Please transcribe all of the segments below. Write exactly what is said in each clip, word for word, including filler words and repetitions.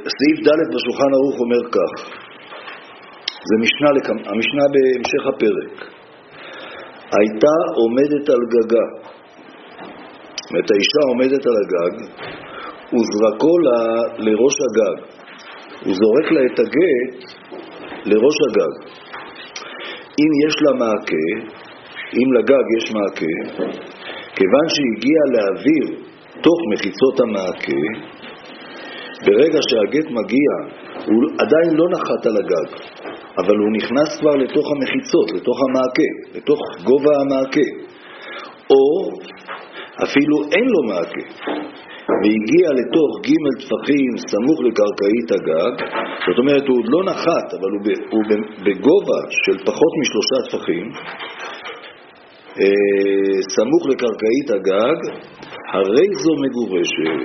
סעיף ד' בשולחן ערוך אומר כך, זה משנה, המשנה בהמשך הפרק. הייתה עומדת על גגה, זאת אומרת האישה עומדת על הגג, וזרקו לה לראש הגג, הוא זורק לה את הגט לראש הגג. אם יש לה מעקה, אם לגג יש מעקה, כיוון שהגיע להעביר תוך מחיצות המעקה, ברגע שהגט מגיע, הוא עדיין לא נחת על הגג, אבל הוא נכנס כבר לתוך המחיצות, לתוך המעקה, לתוך גובה המעקה. או אפילו אין לו מעקה, והגיע לתוך ג' טפחים סמוך לקרקעית הגג, זאת אומרת הוא עוד לא נחת, אבל הוא, ב, הוא בגובה של פחות משלושה טפחים, אה, סמוך לקרקעית הגג, הרי זו מגורשת.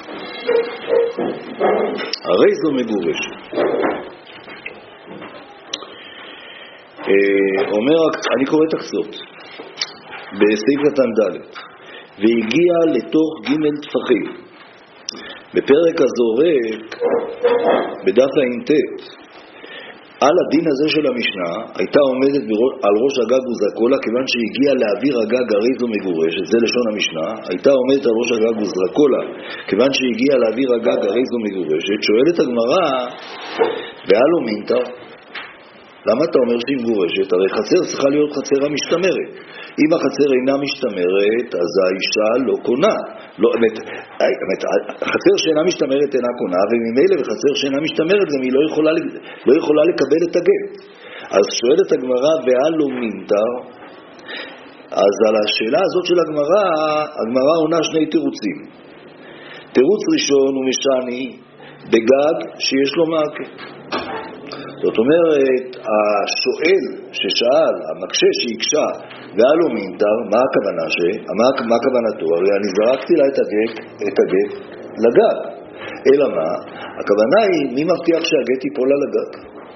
הרי זו מגורשת. אה, אומר, אני קורא את הקצות, בסעיף קטן ד', והגיע לתוך ג' טפחים. בפרק הזורק, בדף האינטט, על הדין הזה של המשנה, הייתה עומדת על ראש הגג וזרקו לה, כיוון שהגיע להעביר הגג הרי זו מגורשת, זה לשון המשנה, הייתה עומדת על ראש הגג וזרקו לה, כיוון שהגיע להעביר הגג הרי זו מגורשת. שואלת הגמרא, והלו מינטה, למה אתה אומר שהיא מגורשת? הרי חצר צריכה להיות חצר המשתמרת. אם החצר אינה משתמרת, אז האישה לא קונה. לא, אמת, אמת, החצר שאינה משתמרת אינה קונה, וממילא בחצר שאינה משתמרת גם היא לא יכולה, לא יכולה לקבל את הגט. אז שואלת הגמרא, והלו מינטה, אז על השאלה הזאת של הגמרא, הגמרא עונה שני תירוצים. תירוץ ראשון הוא משני בגג שיש לו מעקה. זאת אומרת, השואל ששאל, המקשה שהקשה, והלו מינטר, מה הכוונה ש... מה, מה כוונתו? הרי אני זרקתי לה את הגט, את הגט לגג. אלא מה? הכוונה היא, מי מבטיח שהגט ייפול על הגג?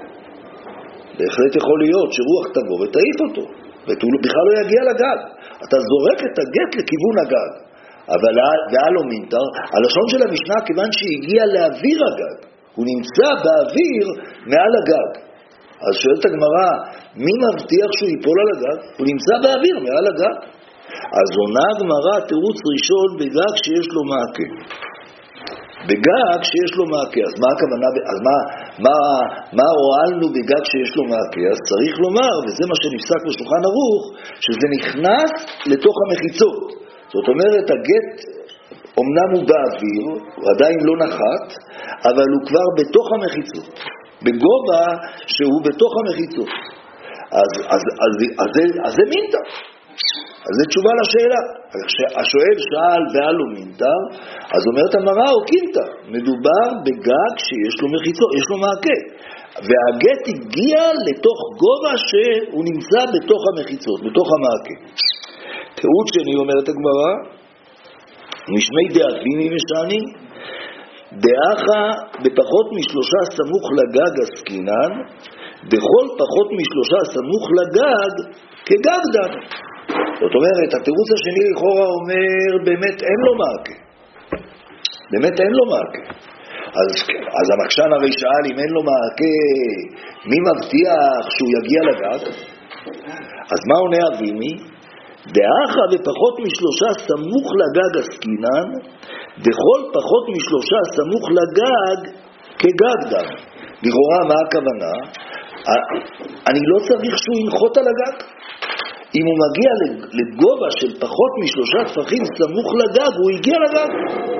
בהחלט יכול להיות שרוח תבוא ותעיף אותו, והוא בכלל לא יגיע לגג. אתה זורק את הגט לכיוון הגג. אבל והלו מינטר, הלשון של המשנה, כיוון שהגיע לאוויר הגג, הוא נמצא באוויר מעל הגג. אז שואלת הגמרא, מי מבטיח שהוא ייפול על הגג? הוא נמצא באוויר מעל הגג. אז עונה הגמרא תירוץ ראשון בגג שיש לו מעקה. בגג שיש לו מעקה. אז מה הכוונה? אז מה, מה, מה הועלנו בגג שיש לו מעקה? אז צריך לומר, וזה מה שנפסק בשולחן ערוך, שזה נכנס לתוך המחיצות. זאת אומרת, הגט אמנם הוא באוויר, הוא עדיין לא נחת, אבל הוא כבר בתוך המחיצות, בגובה שהוא בתוך המחיצות. אז, אז, אז, אז, אז זה מינטה. אז זה תשובה לשאלה. השואל שאל והלו מינטה, אז אומרת המראה או קינטה. מדובר בגג שיש לו מחיצות, יש לו מעקה. והגט הגיע לתוך גובה שהוא נמצא בתוך המחיצות, בתוך המעקה. תירוץ שני אומרת הגמרא, משמי דאביני משני, דאחה בפחות משלושה סמוך לגג עסקינן, דכל פחות משלושה סמוך לגג כגג דן. זאת אומרת, התירוץ השני לכאורה אומר, באמת אין לו מעקה. באמת אין לו מעקה. אז, אז המקשן הרי שאל, אם אין לו מעקה, מי מבטיח שהוא יגיע לגג? אז מה עונה אביני? דאחה בפחות משלושה סמוך לגג עסקינן, דכל פחות משלושה סמוך לגג כגג דן. לכאורה מה הכוונה? אני לא צריך שהוא ינחות על הגג. אם הוא מגיע לגובה של פחות משלושה טפחים סמוך לגג, הוא הגיע לגג.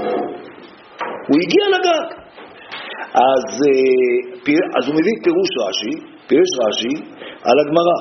הוא הגיע לגג. אז, אז הוא מביא פירוש רש"י, פירוש רש"י על הגמרא.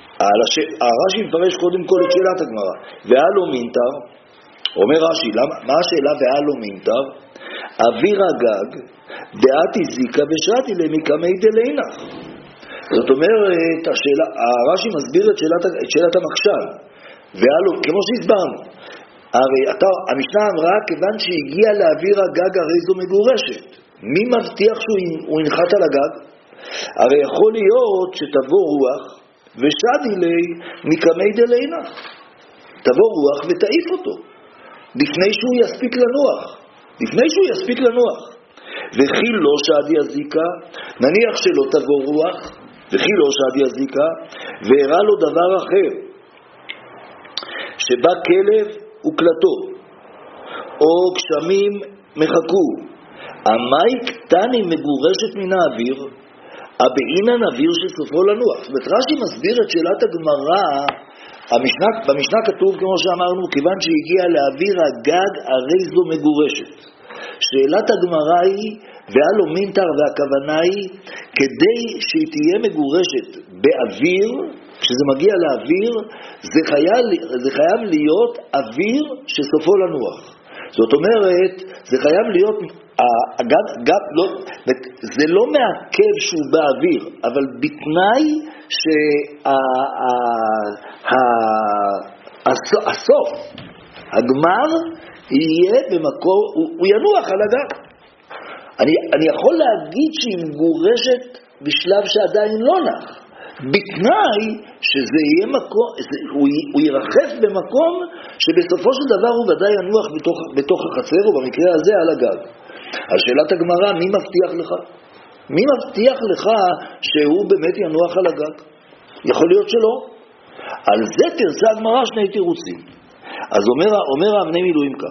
הרש"י מפרש קודם כל את שאלת הגמרא. והלו מינטר, אומר רש"י, מה השאלה והלו מינטר? אוויר הגג, דעתי זיקה ושעתי למקמי דלינך. זאת אומרת, השאלה, הרש"י מסביר את שאלת, את שאלת המקשן. והלו, כמו שהסברנו, הרי אתה, המשנה אמרה, כיוון שהגיע לאוויר הגג הרי זו מגורשת. מי מבטיח שהוא ינחת על הגג? הרי יכול להיות שתבוא רוח, ושדי לי מקמי דלינך. תבוא רוח ותעיף אותו, לפני שהוא יספיק לנוח. לפני שהוא יספיק לנוח. וכי לא שעד יזיקה, נניח שלא תבוא רוח, וכי לא שעד יזיקה, והראה לו דבר אחר, שבא כלב וקלטו, או גשמים מחכו, המאי קטני מגורשת מן האוויר, הבעינן אוויר שסופו לנוח. זאת אומרת, רש"י מסביר את שאלת הגמרא, המשנה, במשנה כתוב כמו שאמרנו, כיוון שהגיע לאוויר הגג הרי זו מגורשת. שאלת הגמרא היא, והלו מינטר, והכוונה היא, כדי שהיא תהיה מגורשת באוויר, כשזה מגיע לאוויר, זה חייב, זה חייב להיות אוויר שסופו לנוח. זאת אומרת, זה חייב להיות, הגג, גג, לא, זה לא מעכב שהוא באוויר, אבל בתנאי שהסוף, הגמר, יהיה במקור, הוא, הוא ינוח על הגג. אני, אני יכול להגיד שהיא מגורשת בשלב שעדיין לא נח, בתנאי שזה יהיה מקום, זה, הוא, הוא ירחף במקום שבסופו של דבר הוא ודאי ינוח בתוך, בתוך החצר, ובמקרה הזה על הגג. אז שאלת הגמרא, מי מבטיח לך? מי מבטיח לך שהוא באמת ינוח על הגג? יכול להיות שלא. על זה תרצה הגמרא שני תירוצים. אז אומר, אומר האבני מילואים כך,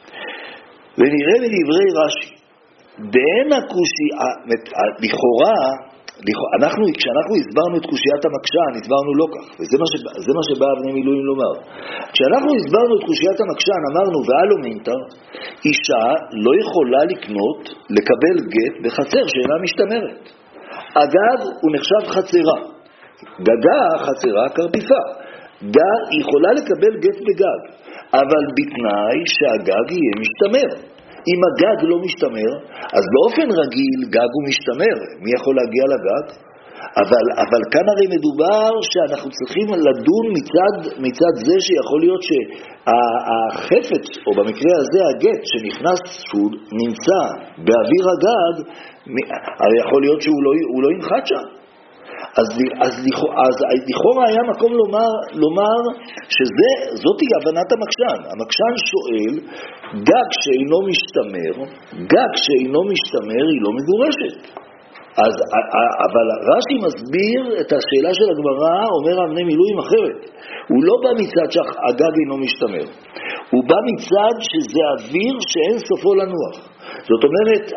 ונראה מדברי רש"י, דאין הקושי, לכאורה, אנחנו, כשאנחנו הסברנו את קושיית המקשן, הסברנו לא כך, וזה מה, שבא, זה מה שבא אבני מילואים לומר. כשאנחנו הסברנו את קושיית המקשן, אמרנו, והלו מינטר, אישה לא יכולה לקנות, לקבל גט בחצר שאינה משתמרת. אגב, הוא נחשב חצרה. גגה, חצרה, קרפיפה. גג, היא יכולה לקבל גט בגג, אבל בתנאי שהגג יהיה משתמר. אם הגג לא משתמר, אז באופן רגיל גג הוא משתמר. מי יכול להגיע לגג? אבל, אבל כאן הרי מדובר שאנחנו צריכים לדון מצד, מצד זה שיכול להיות שהחפץ, או במקרה הזה הגט שנכנס, שהוא נמצא באוויר הגג, הרי יכול להיות שהוא לא, הוא לא ינחת שם. אז, אז, אז לכאורה היה מקום לומר, לומר שזאת היא הבנת המקשן. המקשן שואל, גג שאינו משתמר, גג שאינו משתמר היא לא מגורשת. אז, אבל רש"י מסביר את השאלה של הגמרא, אומר אבני מילואים אחרת. הוא לא בא מצד שהגג אינו משתמר, הוא בא מצד שזה אוויר שאין סופו לנוח. זאת אומרת,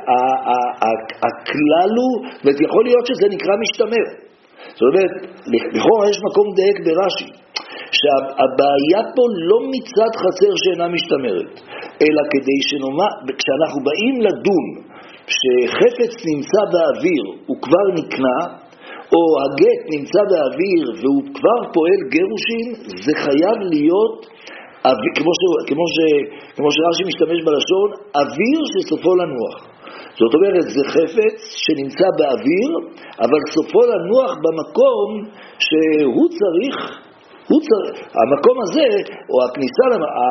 הכלל הוא, ויכול להיות שזה נקרא משתמר. זאת אומרת, לכאורה יש מקום דייק ברש"י, שהבעיה פה לא מצד חצר שאינה משתמרת, אלא כדי שנאמר, כשאנחנו באים לדון שחפץ נמצא באוויר, הוא כבר נקנה, או הגט נמצא באוויר והוא כבר פועל גירושין, זה חייב להיות, אוויר, כמו, ש, כמו, ש, כמו שרש"י משתמש בלשון, אוויר שסופו לנוח. זאת אומרת, זה חפץ שנמצא באוויר, אבל סופו לנוח במקום שהוא צריך, הוא צריך, המקום הזה, או הכניסה,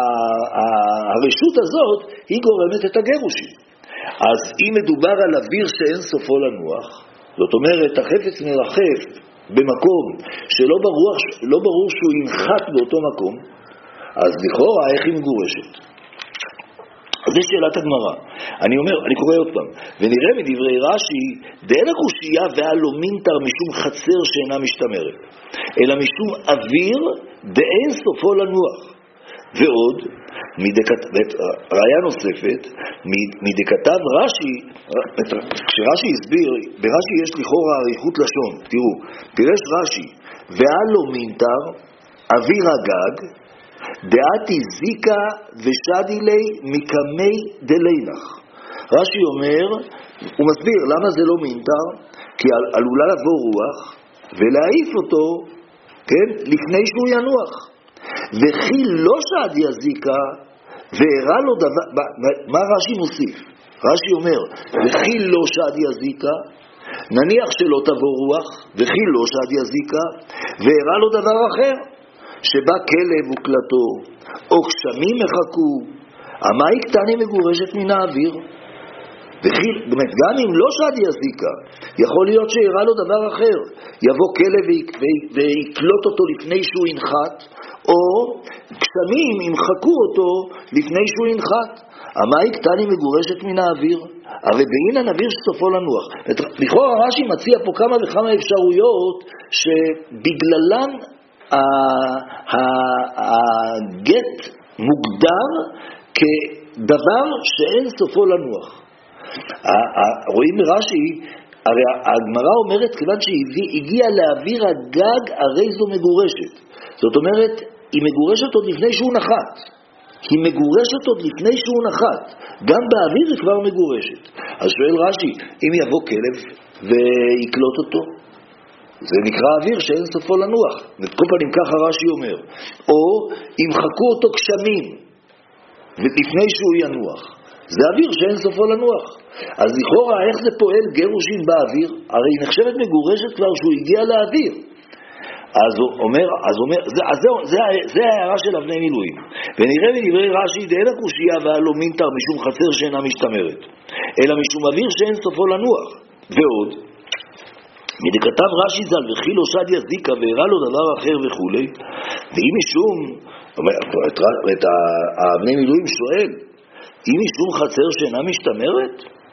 הרשות הזאת, היא גורמת את הגירושים. אז אם מדובר על אוויר שאין סופו לנוח, זאת אומרת, החפץ מרחף במקום שלא ברור, לא ברור שהוא ינחת באותו מקום, אז לכאורה איך היא מגורשת? אז זו שאלת הגמרא. אני אומר, אני קורא עוד פעם, ונראה מדברי רש"י, דאין הקושייה והלא מינטר משום חצר שאינה משתמרת, אלא משום אוויר דאין סופו לנוח. ועוד, ראיה נוספת, מדכתב רש"י, כשרש"י הסביר, ברש"י יש לכאורה אריכות לשון, תראו, פירש רש"י, והלא מינטר, אוויר הגג, דעתי זיקה ושדי לי מקמי דלינך. רש"י אומר, הוא מסביר למה זה לא מינטר, כי עלולה לבוא רוח ולהעיף אותו, כן, לפני שהוא ינוח. וכי לא שעד יזיקה והראה לו דבר, מה רש"י מוסיף? רש"י אומר, וכי לא שעד יזיקה, נניח שלא תבוא רוח, וכי לא שעד יזיקה, והראה לו דבר אחר, שבא כלב וקלטו, או גשמים מחכו, המאי קטני מגורשת מן האוויר. וכי, באמת, גם אם לא שעד יזיקה, יכול להיות שיראה לו דבר אחר, יבוא כלב ויקלוט אותו לפני שהוא ינחת, או גשמים ימחקו אותו לפני שהוא ינחת. המאי קטני מגורשת מן האוויר. הרי באינן אוויר שסופו לנוח. לכאורה רש"י מציע פה כמה וכמה אפשרויות שבגללן הגט מוגדר כדבר שאין סופו לנוח. רואים ברש"י, הרי הגמרא אומרת כיוון שהגיע לאוויר הגג הרי זו מגורשת. זאת אומרת, היא מגורשת עוד לפני שהוא נחת. היא מגורשת עוד לפני שהוא נחת. גם באוויר היא כבר מגורשת. אז שואל רש"י, אם יבוא כלב ויקלוט אותו, זה נקרא אוויר שאין סופו לנוח. כל פעמים ככה רש"י אומר. או ימחקו אותו גשמים לפני שהוא ינוח. זה אוויר שאין סופו לנוח. אז לכאורה איך זה פועל גירושים באוויר? הרי היא נחשבת מגורשת כבר שהוא הגיע לאוויר. אז הוא אומר, אז אומר, זה, אז זה, זה, זה ההערה של אבני מילואים. ונראה מדברי רש"י, דאין הקושיה והלא מינתר משום חצר שאינה משתמרת, אלא משום אוויר שאין סופו לנוח. ועוד, מדכתב רש"י ז"ל וכי לא שדיה זיקה והראה לו דבר אחר וכו', ואם משום, את, את האבני מילואים שואל, אם משום חצר שאינה משתמרת,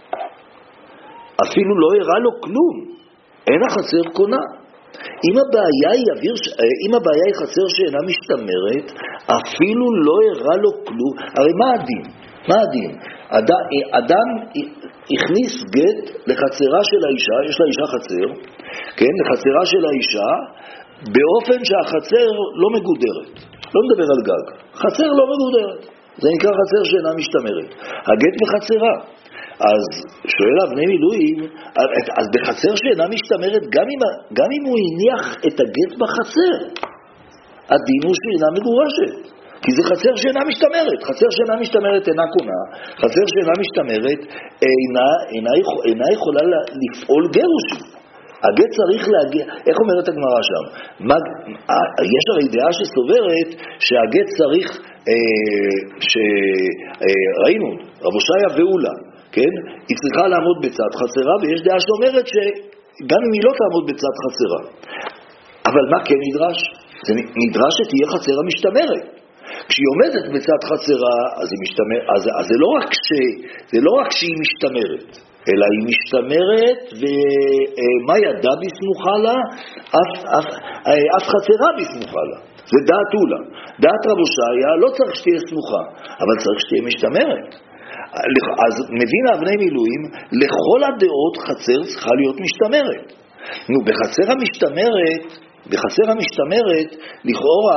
אפילו לא הראה לו כלום, אין החצר קונה. אם הבעיה היא אוויר, אם הבעיה היא חצר שאינה משתמרת, אפילו לא הראה לו כלום. הרי מה הדין? מה הדין? אדם, אדם הכניס גט לחצרה של האישה, יש לה אישה חצר, כן, לחצרה של האישה, באופן שהחצר לא מגודרת. לא מדבר על גג. חצר לא מגודרת. זה נקרא חצר שאינה משתמרת. הגט בחצרה. אז שואל אבני מילואים, אז בחצר שאינה משתמרת, גם אם, גם אם הוא הניח את הגט בחצר, הדין הוא שאינה מגורשת. כי זה חצר שאינה משתמרת. חצר שאינה משתמרת אינה קונה, חצר שאינה משתמרת אינה, אינה, אינה יכולה לפעול גירושים. הגט צריך להגיע, איך אומרת הגמרא שם? מה, יש הרי דעה שסוברת שהגט צריך, אה, שראינו, רב הושעיה ואולה, כן? היא צריכה לעמוד בצד חצרה, ויש דעה שאומרת שגם אם היא לא תעמוד בצד חצרה. אבל מה כן נדרש? זה נדרש שתהיה חצרה משתמרת. כשהיא עומדת בצד חצרה, אז, היא משתמר, אז, אז זה, לא רק ש, זה לא רק שהיא משתמרת, אלא היא משתמרת, ומה ידע בסמוכה לה? אף, אף, אף חצרה בסמוכה לה. זה דעת אולה. דעת רב הושעיה לא צריך שתהיה סמוכה, אבל צריך שתהיה משתמרת. אז מבין אבני מילואים, לכל הדעות חצר צריכה להיות משתמרת. נו, בחצר המשתמרת, בחצר המשתמרת, לכאורה,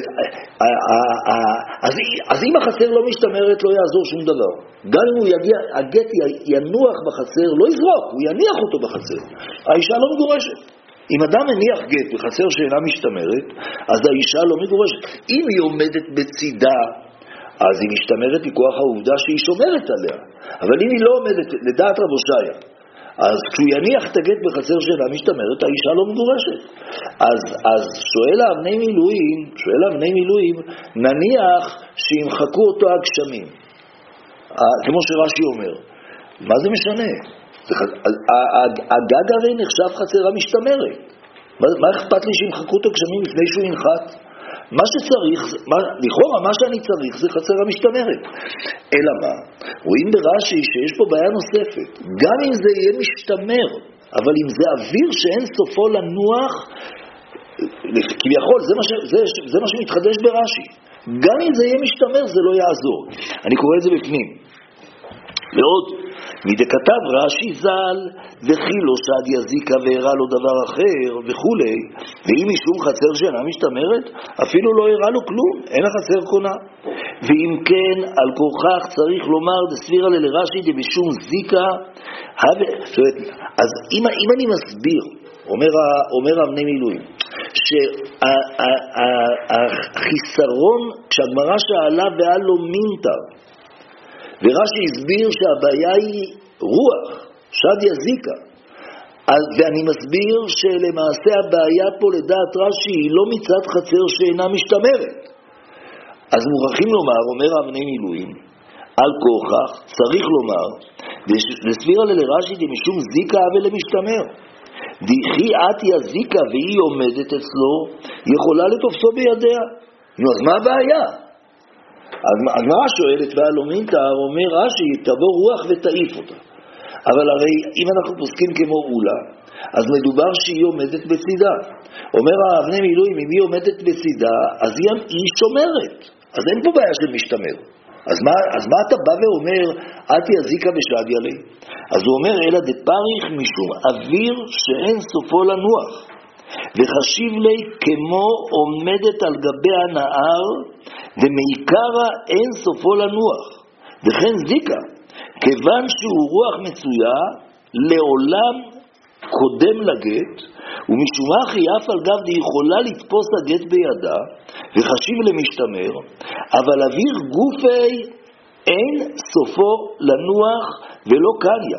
אז, אז אם החצר לא משתמרת, לא יעזור שום דבר. גם אם הוא יגיע, הגט ינוח בחצר, לא יזרוק, הוא יניח אותו בחצר. האישה לא מגורשת. אם אדם מניח גט בחצר שאינה משתמרת, אז האישה לא מגורשת. אם היא עומדת בצידה, אז היא משתמרת מכוח העובדה שהיא שומרת עליה. אבל אם היא לא עומדת, לדעת רב הושעיה, אז כשהוא יניח את הגט בחצר שאינה משתמרת, האישה לא מגורשת. אז, אז שואל האבני מילואים, שואל האבני מילואים, נניח שימחקו אותו הגשמים. כמו שרש"י אומר. מה זה משנה? הגג הרי נחשב חצרה משתמרת. מה, מה אכפת לי שימחקו אותו הגשמים לפני שהוא ינחת? מה שצריך, מה, לכאורה מה שאני צריך זה חצרה משתמרת. אלא מה? רואים ברש"י שיש פה בעיה נוספת. גם אם זה יהיה משתמר, אבל אם זה אוויר שאין סופו לנוח, כביכול, זה מה, ש, זה, זה מה שמתחדש ברש"י. גם אם זה יהיה משתמר זה לא יעזור. אני קורא את זה בפנים. ועוד, מדכתב רש"י ז"ל, וכי לא שדיה זיקה והראה לו דבר אחר וכו', ואם משום חצר שאינה משתמרת, אפילו לא הראה לו כלום, אין החצר קונה. ואם כן, על כורכך צריך לומר דסבירה לרש"י דבשום זיקה, אז אם, אם אני מסביר, אומר, אומר אבני מילואים, שהחיסרון, כשהגמרא שאלה ועל לו מינתר, ורש"י הסביר שהבעיה היא רוח, שדיה זיקה. ואני מסביר שלמעשה הבעיה פה לדעת רש"י היא לא מצד חצר שאינה משתמרת. אז מוכרחים לומר, אומר אבני מילואים, על כוכך צריך לומר, לסבירה לרש"י דמשום זיקה אבל למשתמר. דכי עתי הזיקה והיא עומדת אצלו, יכולה לתופסו בידיה. נו, אז מה הבעיה? הגמרא שואלת והלא מינתר, אומר רש"י, תבוא רוח ותעיף אותה. אבל הרי אם אנחנו פוסקים כמו אולה, אז מדובר שהיא עומדת בצידה. אומר האבני מילואים, אם היא עומדת בצידה, אז היא, היא שומרת. אז אין פה בעיה של משתמר. אז מה, אז מה אתה בא ואומר, אתי הזיקה בשגיה לי? אז הוא אומר, אלא דפריך משום אוויר שאין סופו לנוח. וחשיב לי כמו עומדת על גבי הנהר, ומעיקרה אין סופו לנוח. וכן זיקה, כיוון שהוא רוח מצויה, לעולם קודם לגט, ומשום אחי אף על גב די יכולה לתפוס הגט בידה, וחשיב למשתמר, אבל אוויר גופי אין סופו לנוח ולא קניה.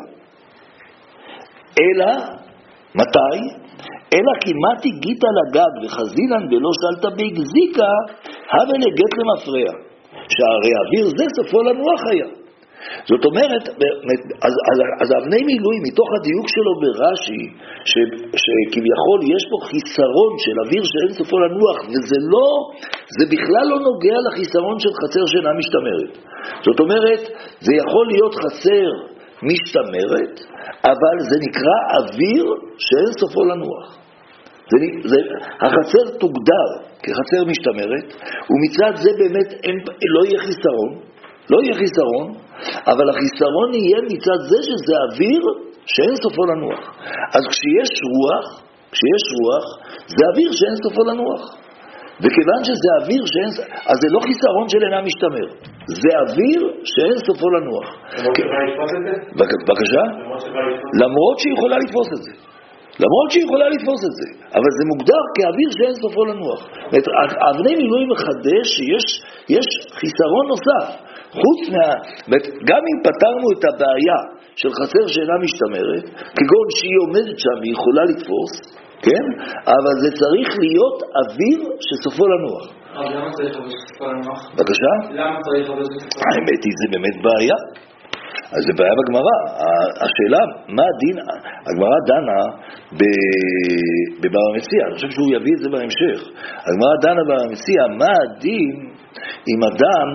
אלא, מתי? אלא כמעט הגיט על הגג וחזינן ולא שלת בהגזיקה, הבל הגט למפרע. שהרי אוויר זה סופו לנוח היה. זאת אומרת, אז, אז, אז אבני מילואים, מתוך הדיוק שלו ברש"י, ש, שכביכול יש פה חיסרון של אוויר שאין סופו לנוח, וזה לא, זה בכלל לא נוגע לחיסרון של חצר שאינה משתמרת. זאת אומרת, זה יכול להיות חצר משתמרת, אבל זה נקרא אוויר שאין סופו לנוח. זה, זה, החצר תוגדר כחצר משתמרת, ומצד זה באמת אין, לא יהיה חיסרון, לא יהיה חיסרון, אבל החיסרון יהיה מצד זה שזה אוויר שאין סופו לנוח. אז כשיש רוח, כשיש רוח, זה אוויר שאין סופו לנוח. וכיוון שזה אוויר שאין, אז זה לא חיסרון של אינה משתמר, זה אוויר שאין סופו לנוח. למרות שיכולה לתפוס את זה? בבקשה? למרות שהיא יכולה לתפוס את זה. למרות שהיא יכולה לתפוס את זה, אבל זה מוגדר כאוויר שאין סופו לנוח. אבני מילואים מחדש שיש יש חיסרון נוסף, חוץ מה... גם אם פתרנו את הבעיה של חצר שאינה משתמרת, כגון שהיא עומדת שם והיא יכולה לתפוס, כן? אבל זה צריך להיות אוויר שסופו לנוח. אבל למה צריך אוויר שסופו לנוח? בבקשה? למה צריך אוויר שסופו לנוח? האמת היא, זה באמת בעיה. אז זה בעיה בגמרא. השאלה, מה הדין, הגמרא דנה בבר המציע, אני חושב שהוא יביא את זה בהמשך. הגמרא דנה בבר המציע, מה הדין אם אדם,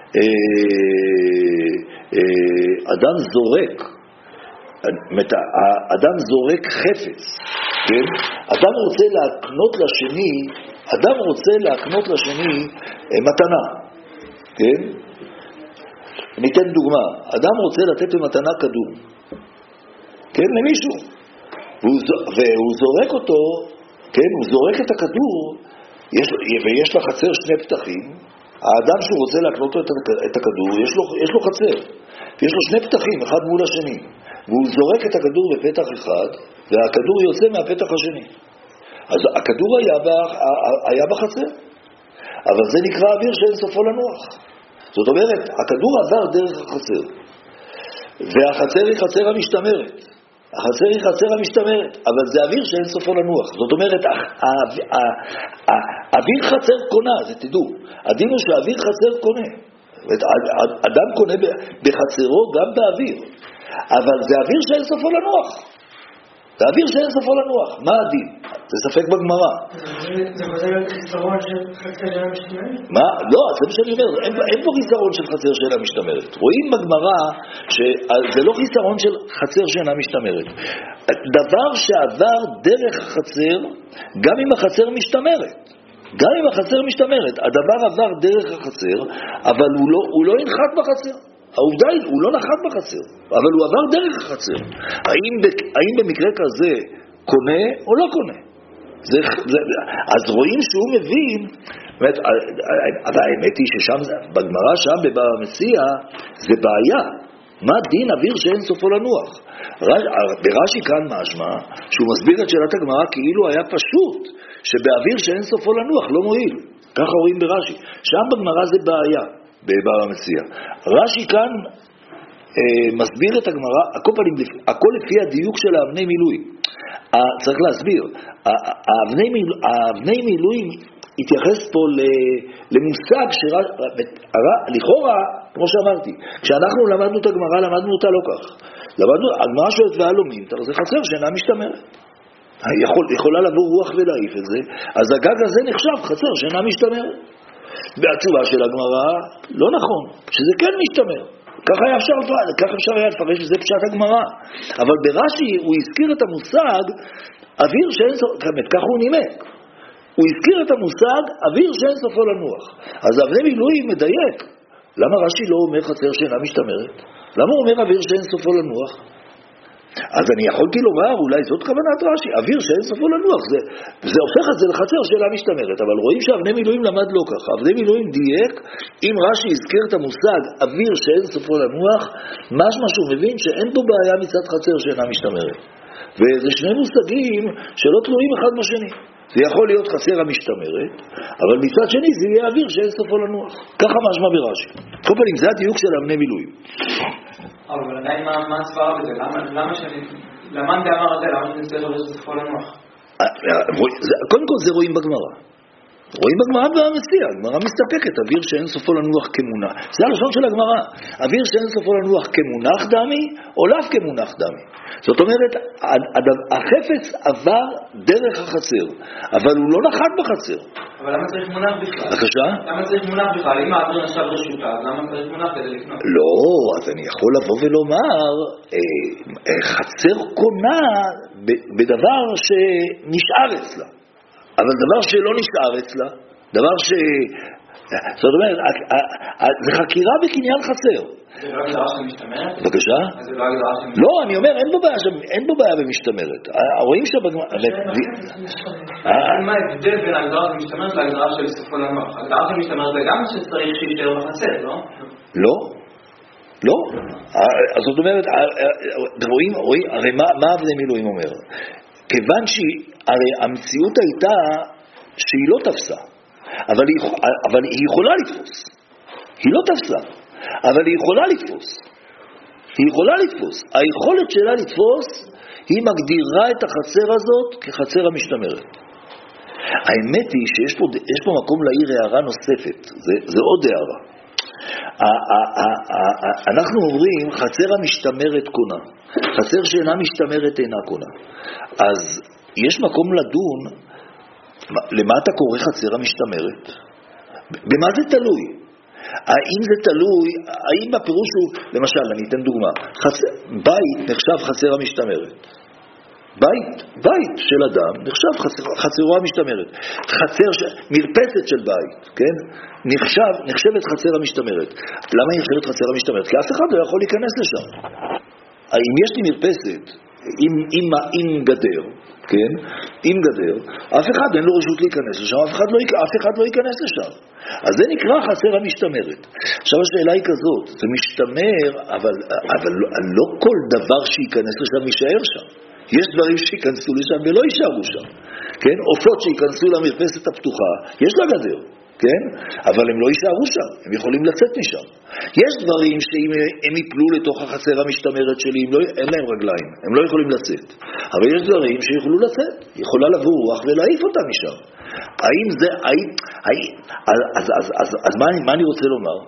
אדם זורק, אדם זורק חפץ, כן? אדם רוצה להקנות לשני, אדם רוצה להקנות לשני מתנה, כן? ניתן דוגמה, אדם רוצה לתת במתנה כדור, כן, למישהו, והוא, והוא זורק אותו, כן, הוא זורק את הכדור, יש, ויש לחצר שני פתחים, האדם שהוא רוצה להקנות לו את הכדור, יש לו, יש לו חצר, ויש לו שני פתחים, אחד מול השני, והוא זורק את הכדור בפתח אחד, והכדור יוצא מהפתח השני. אז הכדור היה, היה בחצר, אבל זה נקרא אוויר שאין סופו לנוח. זאת אומרת, הכדור עבר דרך החצר, והחצר היא חצר המשתמרת. החצר היא חצר המשתמרת, אבל זה אוויר שאין סופו לנוח. זאת אומרת, אוויר חצר קונה, זה תדעו. הדין הוא שאוויר חצר קונה. אדם קונה בחצרו גם באוויר, אבל זה אוויר שאין סופו לנוח. זה אוויר שאין סופו לנוח. מה הדין? זה ספק בגמרא. זה חוזר על חיסרון של חצר שאינה משתמרת? מה? לא, זה מה שאני אומר, אין, אין פה חיסרון של חצר שאינה משתמרת. רואים בגמרא שזה לא חיסרון של חצר שאינה משתמרת. דבר שעבר דרך החצר, גם אם החצר משתמרת. גם אם החצר משתמרת. הדבר עבר דרך החצר, אבל הוא לא, הוא לא ינחת בחצר. העובדה היא, הוא לא נחת בחצר, אבל הוא עבר דרך החצר. האם, האם במקרה כזה קונה או לא קונה? זה, זה, אז רואים שהוא מבין, באמת, אבל האמת היא ששם, בגמרא שם בבר המציע, זה בעיה. מה דין אוויר שאין סופו לנוח? ברש"י כאן משמע, שהוא מסביר את שאלת הגמרא כאילו היה פשוט, שבאוויר שאין סופו לנוח לא מועיל. ככה רואים ברש"י. שם בגמרא זה בעיה. בבר המציע. רש"י כאן אה, מסביר את הגמרא, הכל, הכל לפי הדיוק של האבני מילואים. אה, צריך להסביר, האבני, מיל, האבני מילואים התייחס פה למושג שלכאורה, כמו שאמרתי, כשאנחנו למדנו את הגמרא, למדנו אותה לא כך. למדנו, הגמרא שואלת והלומים, זה חצר שאינה משתמרת. יכול, יכולה לבוא רוח ולהעיף את זה, אז הגג הזה נחשב חצר שאינה משתמרת. והתשובה של הגמרא, לא נכון, שזה כן משתמר. ככה היה אפשר, ככה אפשר היה לפרש, וזה פשט הגמרא. אבל ברש"י הוא הזכיר את המושג אוויר שאין סופו, ככה הוא נימק. הוא הזכיר את המושג אוויר שאין סופו לנוח. אז אבני מילואים מדייק. למה רש"י לא אומר חצר שאינה משתמרת? למה הוא אומר אוויר שאין סופו לנוח? אז אני יכולתי לומר, אולי זאת כוונת רש"י, אוויר שאין סופו לנוח, זה, זה הופך את זה לחצר שאינה משתמרת, אבל רואים שאבני מילואים למד לא ככה, אבני מילואים דייק, אם רש"י הזכיר את המושג אוויר שאין סופו לנוח, משמע שהוא מבין שאין פה בעיה מצד חצר שאינה משתמרת, וזה שני מושגים שלא תלויים אחד בשני, זה יכול להיות חצר המשתמרת, אבל מצד שני זה יהיה אוויר שאין סופו לנוח, ככה משמע ברש"י, כל פעמים זה הדיוק של אבני מילואים. אבל עדיין מה הסברה בזה? למה שאני... למה אני אמר את זה? למה שאני צריך לראות שסופו לנוח? קודם כל זה רואים בגמרא. רואים בגמרא במציע, הגמרא מסתפקת, אוויר שאין סופו לנוח כמונח. זה הלשון של הגמרא. אוויר שאין סופו לנוח כמונח דמי, או לאו כמונח דמי. זאת אומרת, החפץ עבר דרך החצר, אבל הוא לא נחת בחצר. אבל למה צריך מונח בכלל? בבקשה? למה צריך מונח בכלל? אם האוויר נחשב רשותה, אז למה צריך מונח כדי לקנות? לא, אז אני יכול לבוא ולומר, חצר קונה בדבר שנשאר אצלה. אבל דבר שלא נשאר אצלה, דבר ש... זאת אומרת, זה חקירה בקניין חצר. זה לא הגדרה של משתמרת? בבקשה? זה לא הגדרה של משתמרת? לא, אני אומר, אין בו בעיה במשתמרת. רואים שבגמרא... מה ההבדל בין ההגדרה של משתמרת להגדרה של סופו לנוח? ההגדרה של משתמרת זה גם שצריך שישאר בחצר, לא? לא. לא. אז זאת אומרת, רואים, הרי מה אבני מילואים אומר? כיוון שהרי המציאות הייתה שהיא לא תפסה, אבל היא, אבל היא יכולה לתפוס. היא לא תפסה, אבל היא יכולה לתפוס. היא יכולה לתפוס. היכולת שלה לתפוס, היא מגדירה את החצר הזאת כחצר המשתמרת. האמת היא שיש פה, יש פה מקום להעיר הערה נוספת. זה, זה עוד הערה. אנחנו אומרים חצר המשתמרת קונה, חצר שאינה משתמרת אינה קונה. אז יש מקום לדון למה אתה קורא חצר המשתמרת? במה זה תלוי? האם זה תלוי, האם הפירוש הוא, למשל אני אתן דוגמה, חצר, בית נחשב חצר המשתמרת, בית, בית של אדם נחשב חצר, חצרו המשתמרת, חצר, מרפסת של בית, כן? נחשב, נחשבת חצר המשתמרת. למה היא נחשבת חצר המשתמרת? כי אף אחד לא יכול להיכנס לשם. אם יש לי מרפסת עם, עם, עם גדר, כן? עם גדר, אף אחד אין לו רשות להיכנס לשם, אף אחד לא, אף אחד לא ייכנס לשם. אז זה נקרא חצר המשתמרת. עכשיו השאלה היא כזאת, זה משתמר, אבל, אבל לא, לא כל דבר שייכנס לשם יישאר שם. יש דברים שיכנסו לשם ולא יישארו שם, כן? עופות שיכנסו למרפסת הפתוחה, יש לה גדר, כן? אבל הם לא יישארו שם, הם יכולים לצאת משם. יש דברים שאם הם ייפלו לתוך החצר המשתמרת שלי, לא, אין להם רגליים, הם לא יכולים לצאת. אבל יש דברים שיכולו לצאת, יכולה לבוא רוח ולהעיף אותם משם. האם זה, האם, האם, אז, אז, אז, אז, אז מה, מה אני רוצה לומר?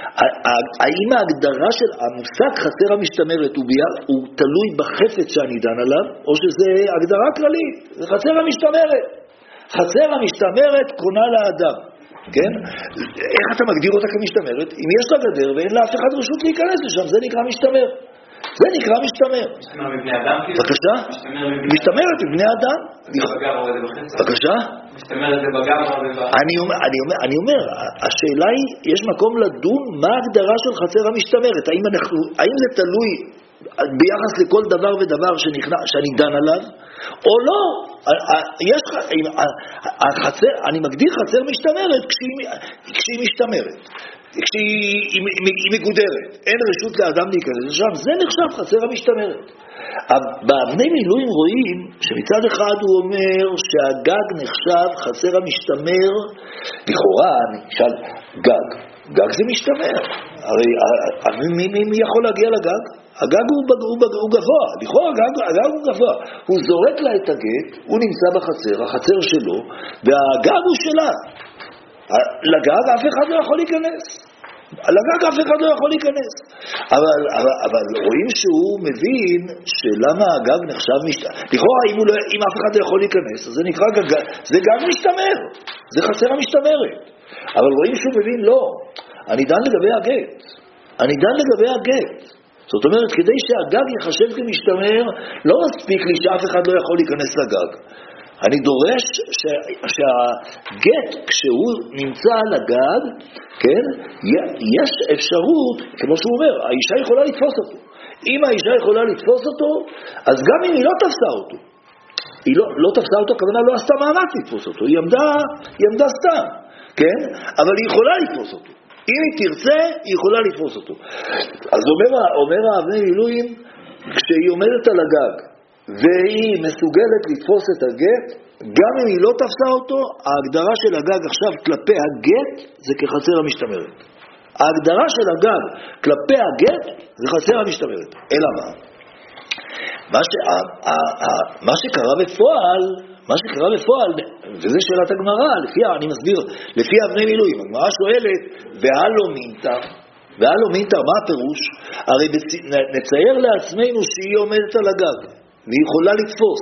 האם ההגדרה של המושג חצר המשתמרת הוא, ביה, הוא תלוי בחפץ שאני דן עליו, או שזה הגדרה כללית? זה חצר המשתמרת. חצר המשתמרת קונה לאדם, כן? איך אתה מגדיר אותה כמשתמרת? אם יש לה גדר ואין לה אף אחד רשות להיכנס לשם, זה נקרא משתמר. זה נקרא משתמר. משתמר מבני אדם? בבקשה? משתמרת מבני אדם. בגב או זה בחצר? בבקשה? משתמרת זה בגב או זה בחצר? אני אומר, אני אומר, אני אומר, השאלה היא, יש מקום לדון מה ההגדרה של חצר המשתמרת. האם אנחנו, האם זה תלוי ביחס לכל דבר ודבר שנכנס, שאני דן עליו, או לא? יש, החצר, אני מגדיר חצר משתמרת כשהיא, כשהיא משתמרת. כשהיא מגודרת, אין רשות לאדם להיכנס לשם, זה נחשב חצר המשתמרת. באבני מילואים רואים שמצד אחד הוא אומר שהגג נחשב חצר המשתמר, לכאורה, אני אשאל, גג, גג זה משתמר, הרי מי, מי, מי יכול להגיע לגג? הגג הוא, הוא, הוא גבוה, לכאורה הגג, הגג הוא גבוה, הוא זורק לה את הגט, הוא נמצא בחצר, החצר שלו, והגג הוא שלה. לגג אף אחד לא יכול להיכנס. לגג אף אחד לא יכול להיכנס. אבל, אבל, אבל רואים שהוא מבין שלמה הגג נחשב משתמר. לכאורה, אם, לא, אם אף אחד לא יכול להיכנס, אז זה נקרא גג, זה גג משתמר. זה חצר המשתמרת. אבל רואים שהוא מבין, לא. אני דן לגבי הגט. אני דן לגבי הגט. זאת אומרת, כדי שהגג יחשב כמשתמר, לא מספיק לי שאף אחד לא יכול להיכנס לגג. אני דורש ש... שהגט, כשהוא נמצא על הגג, כן, יש אפשרות, כמו שהוא אומר, האישה יכולה לתפוס אותו. אם האישה יכולה לתפוס אותו, אז גם אם היא לא תפסה אותו, היא לא, לא תפסה אותו, כוונה לא עשתה מאמץ לתפוס אותו, היא עמדה, היא עמדה סתם, כן? אבל היא יכולה לתפוס אותו. אם היא תרצה, היא יכולה לתפוס אותו. אז אומר, אומר האבני מילואים, כשהיא עומדת על הגג, והיא מסוגלת לתפוס את הגט, גם אם היא לא תפסה אותו, ההגדרה של הגג עכשיו כלפי הגט, זה כחצר המשתמרת. ההגדרה של הגג כלפי הגט, זה חצר המשתמרת. אלא מה? מה, ש, ה, ה, ה, מה שקרה בפועל, מה שקרה בפועל, וזה שאלת הגמרא, לפי, אני מסביר, לפי אבני מילואים, הגמרא שואלת, והלו מינטר, והלו מינטר, מה הפירוש? הרי נצייר לעצמנו שהיא עומדת על הגג, והיא יכולה לתפוס,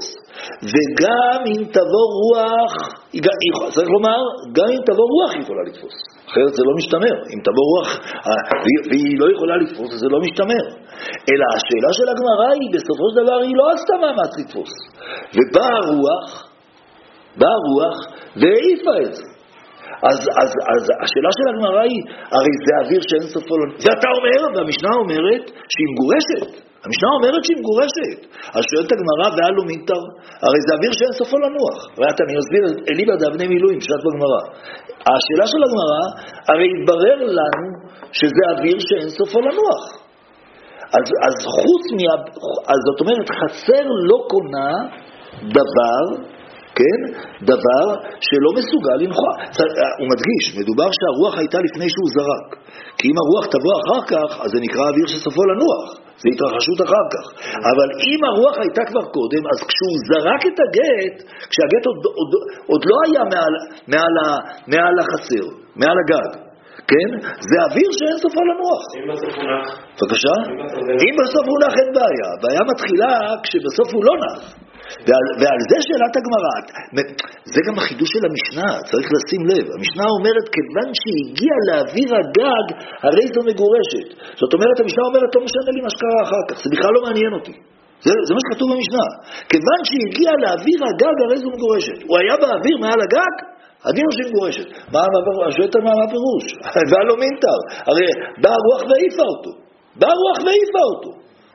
וגם אם תבוא רוח, צריך לומר, גם אם תבוא רוח היא יכולה לתפוס, אחרת זה לא משתמר, אם תבוא רוח, והיא לא יכולה לתפוס, זה לא משתמר, אלא השאלה של הגמרא היא, בסופו של דבר היא לא עשתה מאמץ לתפוס, ובאה הרוח, באה הרוח, והעיפה את זה. אז, אז, אז השאלה של הגמרא היא, הרי זה אוויר שאין סופו לא... ואתה אומר, והמשנה אומרת שהיא מגורשת. המשנה אומרת שהיא מגורשת. אז שואלת הגמרא, והלו מינטר, הרי זה אוויר שאין סופו לנוח. ראית, אני מסביר, אליבא דאבני מילואים, שאת בגמרא. השאלה של הגמרא, הרי התברר לנו שזה אוויר שאין סופו לנוח. אז, אז חוץ מה... אז זאת אומרת, חצר לא קונה דבר... כן? דבר שלא מסוגל לנחוע. הוא מדגיש, מדובר שהרוח הייתה לפני שהוא זרק. כי אם הרוח תבוא אחר כך, אז זה נקרא אוויר שסופו לנוח. זה התרחשות אחר כך. אבל אם הרוח הייתה כבר קודם, אז כשהוא זרק את הגט, כשהגט עוד, עוד, עוד לא היה מעל, מעל, מעל החצר, מעל הגג. כן? זה אוויר שאין סופו לנוח. אם בסוף הוא נח. בבקשה? אם בסוף הוא נח אין בעיה. הבעיה מתחילה כשבסוף הוא לא נח. ועל, ועל זה שאלת הגמרא, זה גם החידוש של המשנה, צריך לשים לב. המשנה אומרת, כיוון שהגיע לאוויר הגג, הרי זו מגורשת. זאת אומרת, המשנה אומרת, לא משנה לי מה שקרה אחר כך, זה בכלל לא מעניין אותי. זה, זה מה שכתוב במשנה. כיוון שהגיע לאוויר הגג, הרי זו מגורשת. הוא היה באוויר מעל הגג, הדין הוא שהיא מגורשת. מה, מה, שואלת על מה, מה הפירוש? והלא מינטר. הרי באה הרוח והעיפה אותו. באה הרוח והעיפה אותו.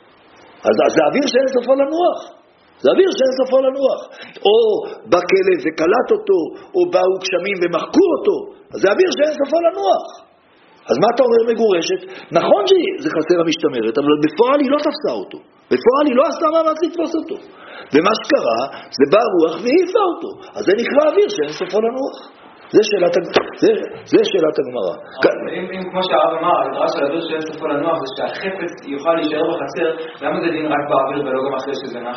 אז זה האוויר שאין סופו לנוח. זה אוויר שאין סופו לנוח. או בכלא וקלט אותו, או באו גשמים ומחקו אותו. אז זה אוויר שאין סופו לנוח. אז מה אתה אומר מגורשת? נכון שזה חסר המשתמרת, אבל בפועל היא לא תפסה אותו. בפועל היא לא עשתה מאמץ לתפוס אותו. ומה שקרה, זה בא רוח והעיפה אותו. אז זה נקרא אוויר שאין סופו לנוח. זה שאלת, זה, זה שאלת הגמרא. אם, אם כמו שהרב אמר, הדרה של אוויר שאין סופו לנוח, זה שהחפץ יוכל להישאר בחצר, למה זה דין רק באוויר ולא גם אחרי שזה נח?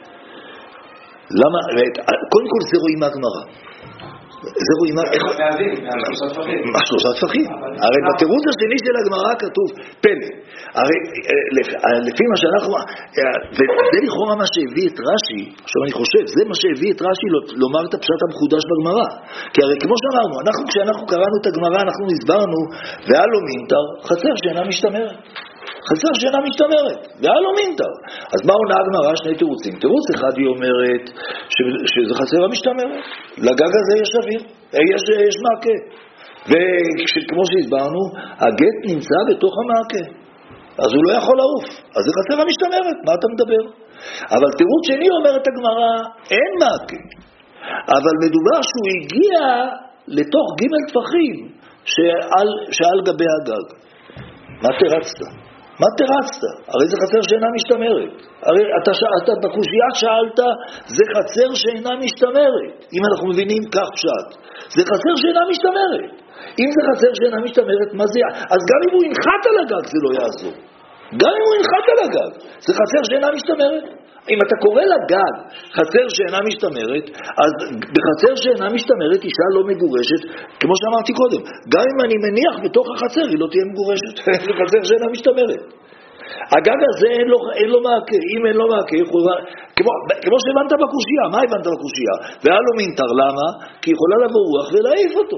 למה? קודם כל זה רואים מהגמרא. זה רואים מה... מהאוויר, מהשלושה טפחים. מהשלושה טפחים. הרי בתירוץ השני של הגמרא כתוב פלא. הרי לפי מה שאנחנו... וזה לכאורה מה שהביא את רש"י, עכשיו אני חושב, זה מה שהביא את רש"י לומר את הפשט המחודש בגמרא. כי הרי כמו שאמרנו, אנחנו כשאנחנו קראנו את הגמרא, אנחנו הסברנו, והלו מינטר, חצר שאינה משתמרת. חצר שאינה משתמרת, והלו מינטר. אז מה עונה הגמרא? שני תירוצים. תירוץ אחד היא אומרת שזה חצר המשתמרת. לגג הזה יש אוויר, יש, יש מעקה. וכמו שהסברנו, הגט נמצא בתוך המעקה. אז הוא לא יכול לעוף. אז זה חצר המשתמרת, מה אתה מדבר? אבל תירוץ שני אומרת הגמרא, אין מעקה. אבל מדובר שהוא הגיע לתוך ג' טפחים שעל, שעל גבי הגג. מה תרצת? מה תרצת? הרי זה חצר שאינה משתמרת. הרי אתה, אתה בקושייה שאלת, זה חצר שאינה משתמרת. אם אנחנו מבינים כך פשט. זה חצר שאינה משתמרת. אם זה חצר שאינה משתמרת, מה זה? אז גם אם הוא ינחת על הגג זה לא יעזור. גם אם הוא ינחת על הגג, זה חצר שאינה משתמרת. אם אתה קורא לגג חצר שאינה משתמרת, אז בחצר שאינה משתמרת אישה לא מגורשת, כמו שאמרתי קודם, גם אם אני מניח בתוך החצר היא לא תהיה מגורשת, זה חצר שאינה משתמרת. הגג הזה אין לו, אין לו מעקה, אם אין לו מעקה, כמו, כמו שהבנת בקושייה, מה הבנת בקושייה? והיה לו מינטר, למה? כי יכולה לבוא רוח ולהעיף אותו.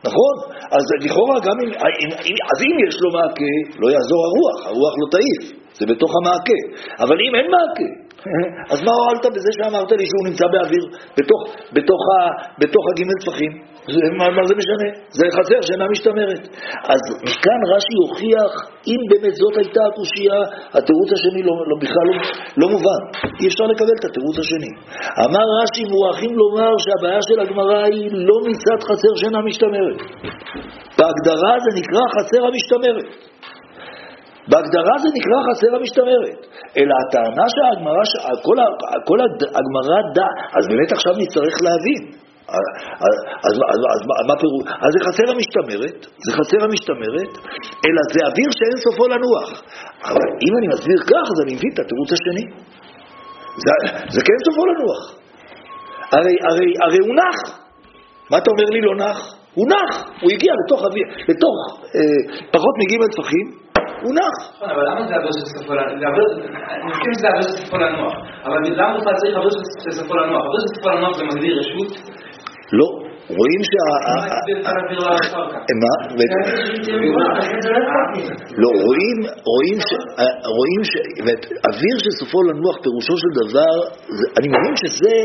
נכון? אז לכאורה גם אם, אז אם יש לו מעקה, לא יעזור הרוח, הרוח לא תעיף, זה בתוך המעקה. אבל אם אין מעקה, אז מה הועלת בזה שאמרת לי שהוא נמצא באוויר, בתוך, בתוך, ה, בתוך הגימל טפחים? זה, מה, מה זה משנה? זה חסר שאינה משתמרת. אז מכאן רש"י הוכיח, אם באמת זאת הייתה הקושייה, התירוץ השני לא, לא, בכלל לא, לא מובן. אי אפשר לקבל את התירוץ השני. אמר רש"י, מוכרחים לומר שהבעיה של הגמרא היא לא מצד חסר שאינה משתמרת. בהגדרה זה נקרא חסר המשתמרת. בהגדרה זה נקרא חסר המשתמרת. אלא הטענה שהגמרא, כל, כל הגמרא דע, אז באמת עכשיו נצטרך להבין. אז, אז, אז, אז, מה פירוש? אז זה חסר המשתמרת, זה חסר המשתמרת, אלא זה אוויר שאין סופו לנוח. אבל אם אני מסביר כך, אז אני מבין את התירוץ השני. זה, זה כן סופו לנוח. הרי, הרי, הרי הוא נח. מה אתה אומר לי לא נח? הוא נח, הוא הגיע לתוך אוויר, לתוך אה, פחות מגימל טפחים, הוא נח. אבל למה זה אוויר של סופו לנוח? אני מסכים שזה אוויר של סופו לנוח, אבל למה בכלל צריך אוויר של סופו לנוח? אוויר של סופו לנוח זה מגדיר רשות? לא, רואים שה... מה? לא, רואים, רואים ש... רואים ש... אוויר שסופו לנוח פירושו של דבר, אני מבין שזה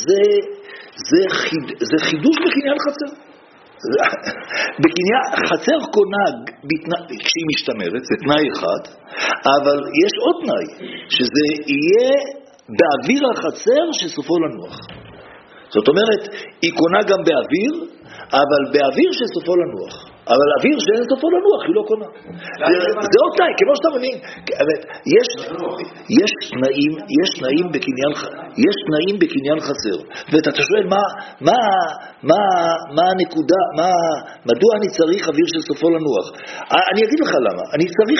זה חידוש בקניין חצר. בקניין חצר קונה כשהיא משתמרת, זה תנאי אחד, אבל יש עוד תנאי, שזה יהיה באוויר החצר שסופו לנוח. זאת אומרת, היא קונה גם באוויר, אבל באוויר שסופו לנוח. אבל אוויר שאין סופו לנוח, היא לא קונה. זה עוד תנאי, כמו שאתה מבין. יש תנאים, יש תנאים בקניין, יש תנאים בקניין חצר. ואתה שואל, מה הנקודה, מדוע אני צריך אוויר שסופו לנוח? אני אגיד לך למה. אני צריך,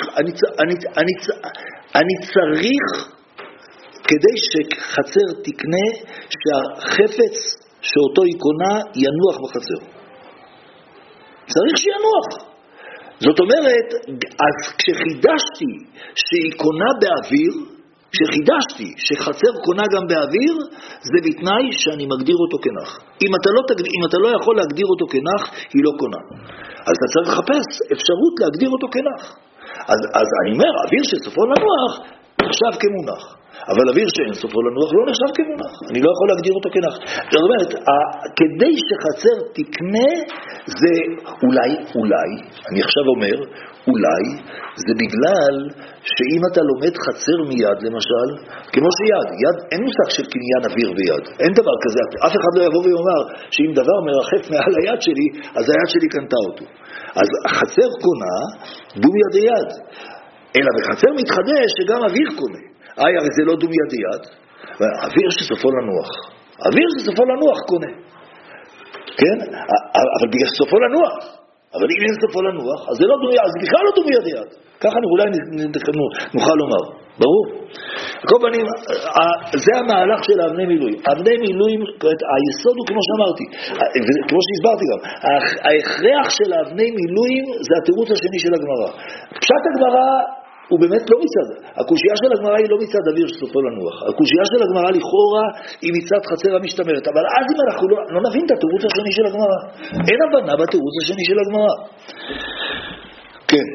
אני צריך, כדי שחצר תקנה שהחפץ שאותו היא קונה ינוח בחצר. צריך שינוח. זאת אומרת, אז כשחידשתי שהיא קונה באוויר, כשחידשתי שחצר קונה גם באוויר, זה בתנאי שאני מגדיר אותו כנח. אם אתה לא, אם אתה לא יכול להגדיר אותו כנח, היא לא קונה. אז אתה צריך לחפש אפשרות להגדיר אותו כנח. אז, אז אני אומר, אוויר שסופו לנוח נחשב כמונח. אבל אוויר שאין סופו לנוח לא נחשב כמונח. אני לא יכול להגדיר אותו כנח. זאת אומרת, כדי שחצר תקנה, זה אולי, אולי, אני עכשיו אומר, אולי, זה בגלל שאם אתה לומד חצר מיד, למשל, כמו שיד, יד, אין מושג של קניין אוויר ביד. אין דבר כזה. אף אחד לא יבוא ויאמר שאם דבר מרחף מעל היד שלי, אז היד שלי קנתה אותו. אז החצר קונה דום ידי יד. אלא בחצר מתחדש שגם אוויר קונה. איי, הרי זה לא דום יד יד, אוויר שסופו לנוח. אוויר שסופו לנוח קונה. כן? אבל בגלל שסופו לנוח. אבל אם אין סופו לנוח, אז זה לא דום יד, אז בכלל לא דום יד יד. ככה אולי נוכל לומר. ברור? כל פנים, זה המהלך של אבני מילואים. אבני מילואים, היסוד הוא כמו שאמרתי, כמו שהסברתי גם, ההכרח של אבני מילואים זה התירוץ השני של הגמרא. פשט הגמרא הוא באמת לא מצד, הקושייה של הגמרא היא לא מצד אוויר שסופו לנוח, הקושייה של הגמרא לכאורה היא מצד חצר המשתמרת, אבל אז אם אנחנו לא, לא נבין את התירוץ השני של הגמרא, אין הבנה בתירוץ השני של הגמרא. כן.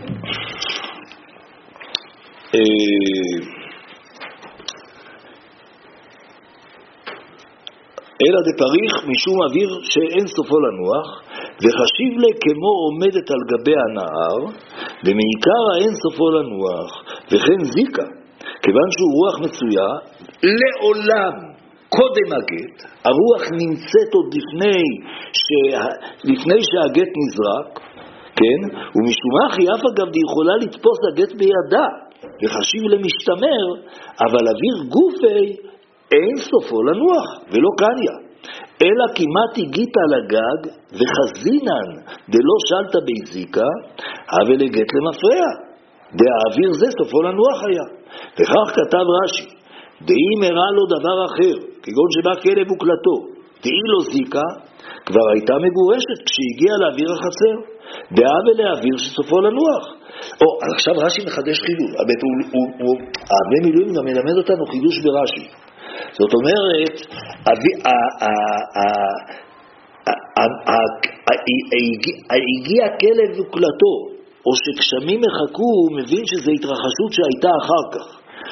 אלא דפריך משום אוויר שאין סופו לנוח, וחשיב לה כמו עומדת על גבי הנהר, ומעיקר האין סופו לנוח, וכן זיקה, כיוון שהוא רוח מצויה, לעולם קודם הגט, הרוח נמצאת עוד לפני, שה, לפני שהגט נזרק, כן? ומשומח היא אף אגב די יכולה לתפוס הגט בידה, וחשיב למשתמר, אבל אוויר גופי אין סופו לנוח, ולא קניה. אלא כמעט הגיט על הגג, וחזינן דלא שלטה ביזיקה, אבל הגט למפרע. דהאוויר זה סופו לנוח היה. וכך כתב רש"י, דאם הראה לו דבר אחר, כגון שבא כלב וקלטו, דאי לו זיקה, כבר הייתה מגורשת כשהגיעה לאוויר החצר. דאבל לאוויר שסופו לנוח. או, עכשיו רש"י מחדש חידוש. האבני מילואים גם מלמד אותנו חידוש ברש"י. זאת אומרת, הגיע כלב וקלטו, או שגשמים מחכו, הוא מבין שזו התרחשות שהייתה אחר כך.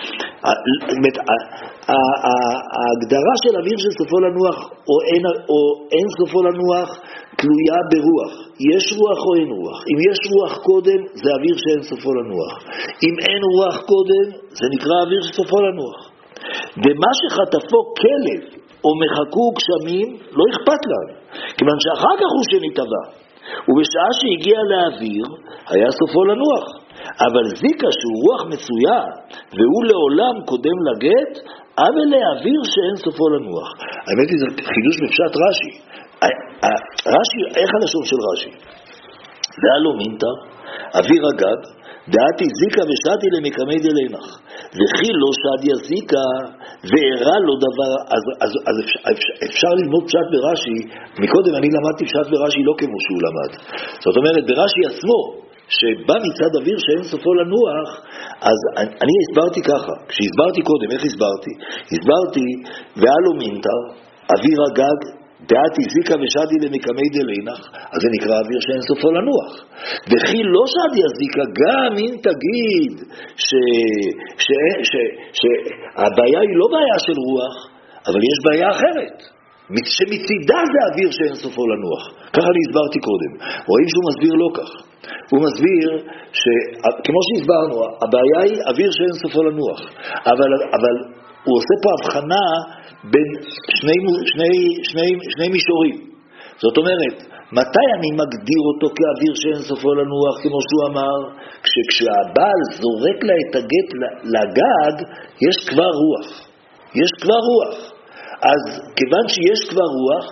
ההגדרה של אוויר שסופו לנוח או אין, או אין סופו לנוח תלויה ברוח. יש רוח או אין רוח. אם יש רוח קודם, זה אוויר שאין סופו לנוח. אם אין רוח קודם, זה נקרא אוויר שסופו לנוח. ומה שחטפו כלב או מחכו גשמים, לא אכפת לנו, כיוון שאחר כך הוא שנתבע. ובשעה שהגיע לאוויר, היה סופו לנוח. אבל זיקה שהוא רוח מצויה, והוא לעולם קודם לגט, אבל לאוויר שאין סופו לנוח. האמת היא, זה חידוש בפשט רש"י. רש"י, איך הלשון של רש"י? דעה לא מינטה, אוויר הגג, דעתי זיקה ושעתי למקמי דלנח. וכי לא שעדיה זיקה, והראה לו דבר, אז, אז, אז אפשר, אפשר ללמוד פשט ברש"י. מקודם אני למדתי פשט ברש"י לא כמו שהוא למד. זאת אומרת, ברש"י עצמו, שבא מצד אוויר שאין סופו לנוח, אז אני, אני הסברתי ככה. כשהסברתי קודם, איך הסברתי? הסברתי, ואלו מינטר, אוויר הגג, דעתי זיקה ושעתי למקמי דלנח, אז זה נקרא אוויר שאין סופו לנוח. וכי לא שעדי הזיקה, גם אם תגיד ש, ש, ש, שהבעיה היא לא בעיה של רוח, אבל יש בעיה אחרת, שמצידה זה אוויר שאין סופו לנוח. ככה אני הסברתי קודם. רואים שהוא מסביר לא כך. הוא מסביר שכמו שהסברנו, הבעיה היא אוויר שאין סופו לנוח. אבל, אבל הוא עושה פה הבחנה בין שני, שני, שני, שני מישורים. זאת אומרת, מתי אני מגדיר אותו כאוויר שאין סופו לנוח, כמו שהוא אמר? כשהבעל זורק לה את הגט לגג, יש כבר רוח. יש כבר רוח. אז כיוון שיש כבר רוח,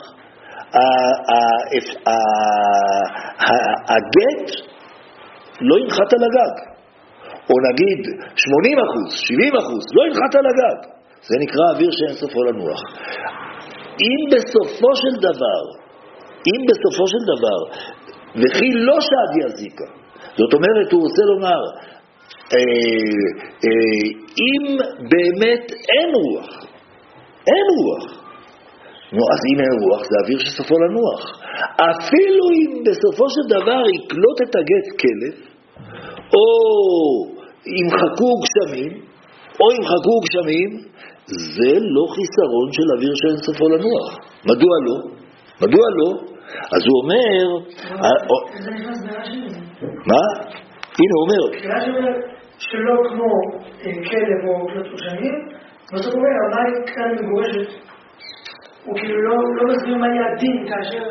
הגט לא ינחת על הגג. או נגיד שמונים אחוז, שבעים אחוז, לא ינחת על הגג. זה נקרא אוויר שאין סופו לנוח. אם בסופו של דבר, אם בסופו של דבר, וכי לא שעדי הזיקה, זאת אומרת, הוא רוצה לומר, אה, אה, אם באמת אין רוח, אין רוח, נו, אז אם אין רוח, זה אוויר שסופו לנוח. אפילו אם בסופו של דבר יקלוט את הגט כלב, או אם חכו גשמים, או אם חכו גשמים, זה לא חיסרון של אוויר שאין סופו לנוח. מדוע לא? מדוע לא? אז הוא אומר... זה נכנס ברש"י. מה? הנה הוא אומר. רש"י אומר שלא כמו כלב או קלוט גשמים, בסוף הוא אומר, המים כאן מגורשת. הוא כאילו לא מסביר מה יהיה הדין כאשר...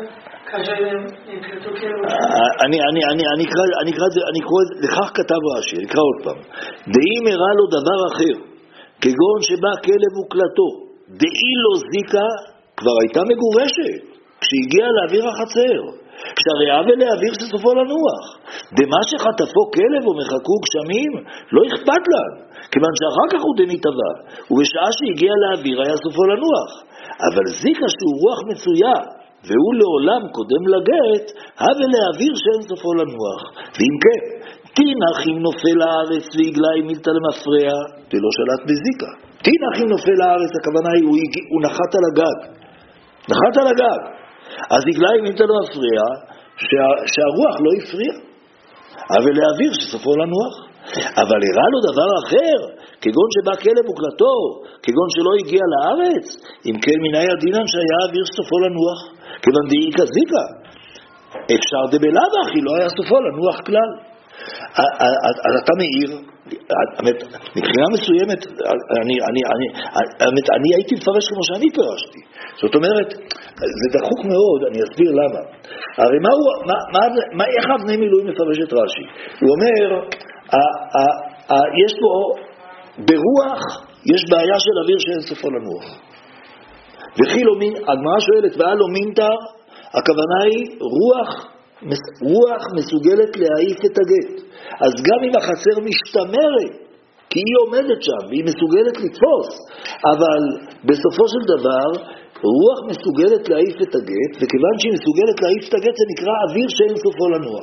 אני אני אני אני אקרא אני אקרא אני אקרא לכך כתב רש"י, אני אקרא עוד פעם. דאם הראה לו דבר אחר, כגון שבא כלב וקלטו, דאי לו זיקה, כבר הייתה מגורשת כשהגיע לאוויר החצר, כשהראה ולאוויר שסופו לנוח. דמה שחטפו כלב ומחכו גשמים, לא אכפת להם, כיוון שאחר כך הוא דניתבע, ובשעה שהגיע לאוויר היה סופו לנוח. אבל זיקה שהוא רוח מצויה, והוא לעולם קודם לגט, הווה לאוויר שאין סופו לנוח. ואם כן, תינח אם נופל לארץ והגלה אם מילתא למפרע, ולא שלט בזיקה. תינח אם נופל לארץ, הכוונה היא, הוא, הוא נחת על הגג. נחת על הגג. אז הגלה אם מילתא למפרע, שה, שהרוח לא הפריע. אבל לאוויר שסופו לנוח. אבל הראה לו דבר אחר, כגון שבא כלב וקלטו, כגון שלא הגיע לארץ, אם כן מיני הדינן שהיה אוויר שסופו לנוח. כיוון דאיקה זיקה, אפשר דבלאו אחי, לא היה סופו לנוח כלל. אז אתה מאיר, מבחינה מסוימת, אני, אני, אני, אני, אני הייתי מפרש כמו שאני פרשתי. זאת אומרת, זה דחוק מאוד, אני אסביר למה. הרי מה הוא, מה, מה, מה, איך אבני מילואים מפרש את רש"י? הוא אומר, ה, ה, ה, יש פה, ברוח, יש בעיה של אוויר שאין סופו לנוח. וכי לא מין, הגמרא שואלת, ואה לא מינטר, הכוונה היא רוח, רוח מסוגלת להעיף את הגט. אז גם אם החצר משתמרת, כי היא עומדת שם, והיא מסוגלת לתפוס, אבל בסופו של דבר, רוח מסוגלת להעיף את הגט, וכיוון שהיא מסוגלת להעיף את הגט, זה נקרא אוויר שאין סופו לנוח.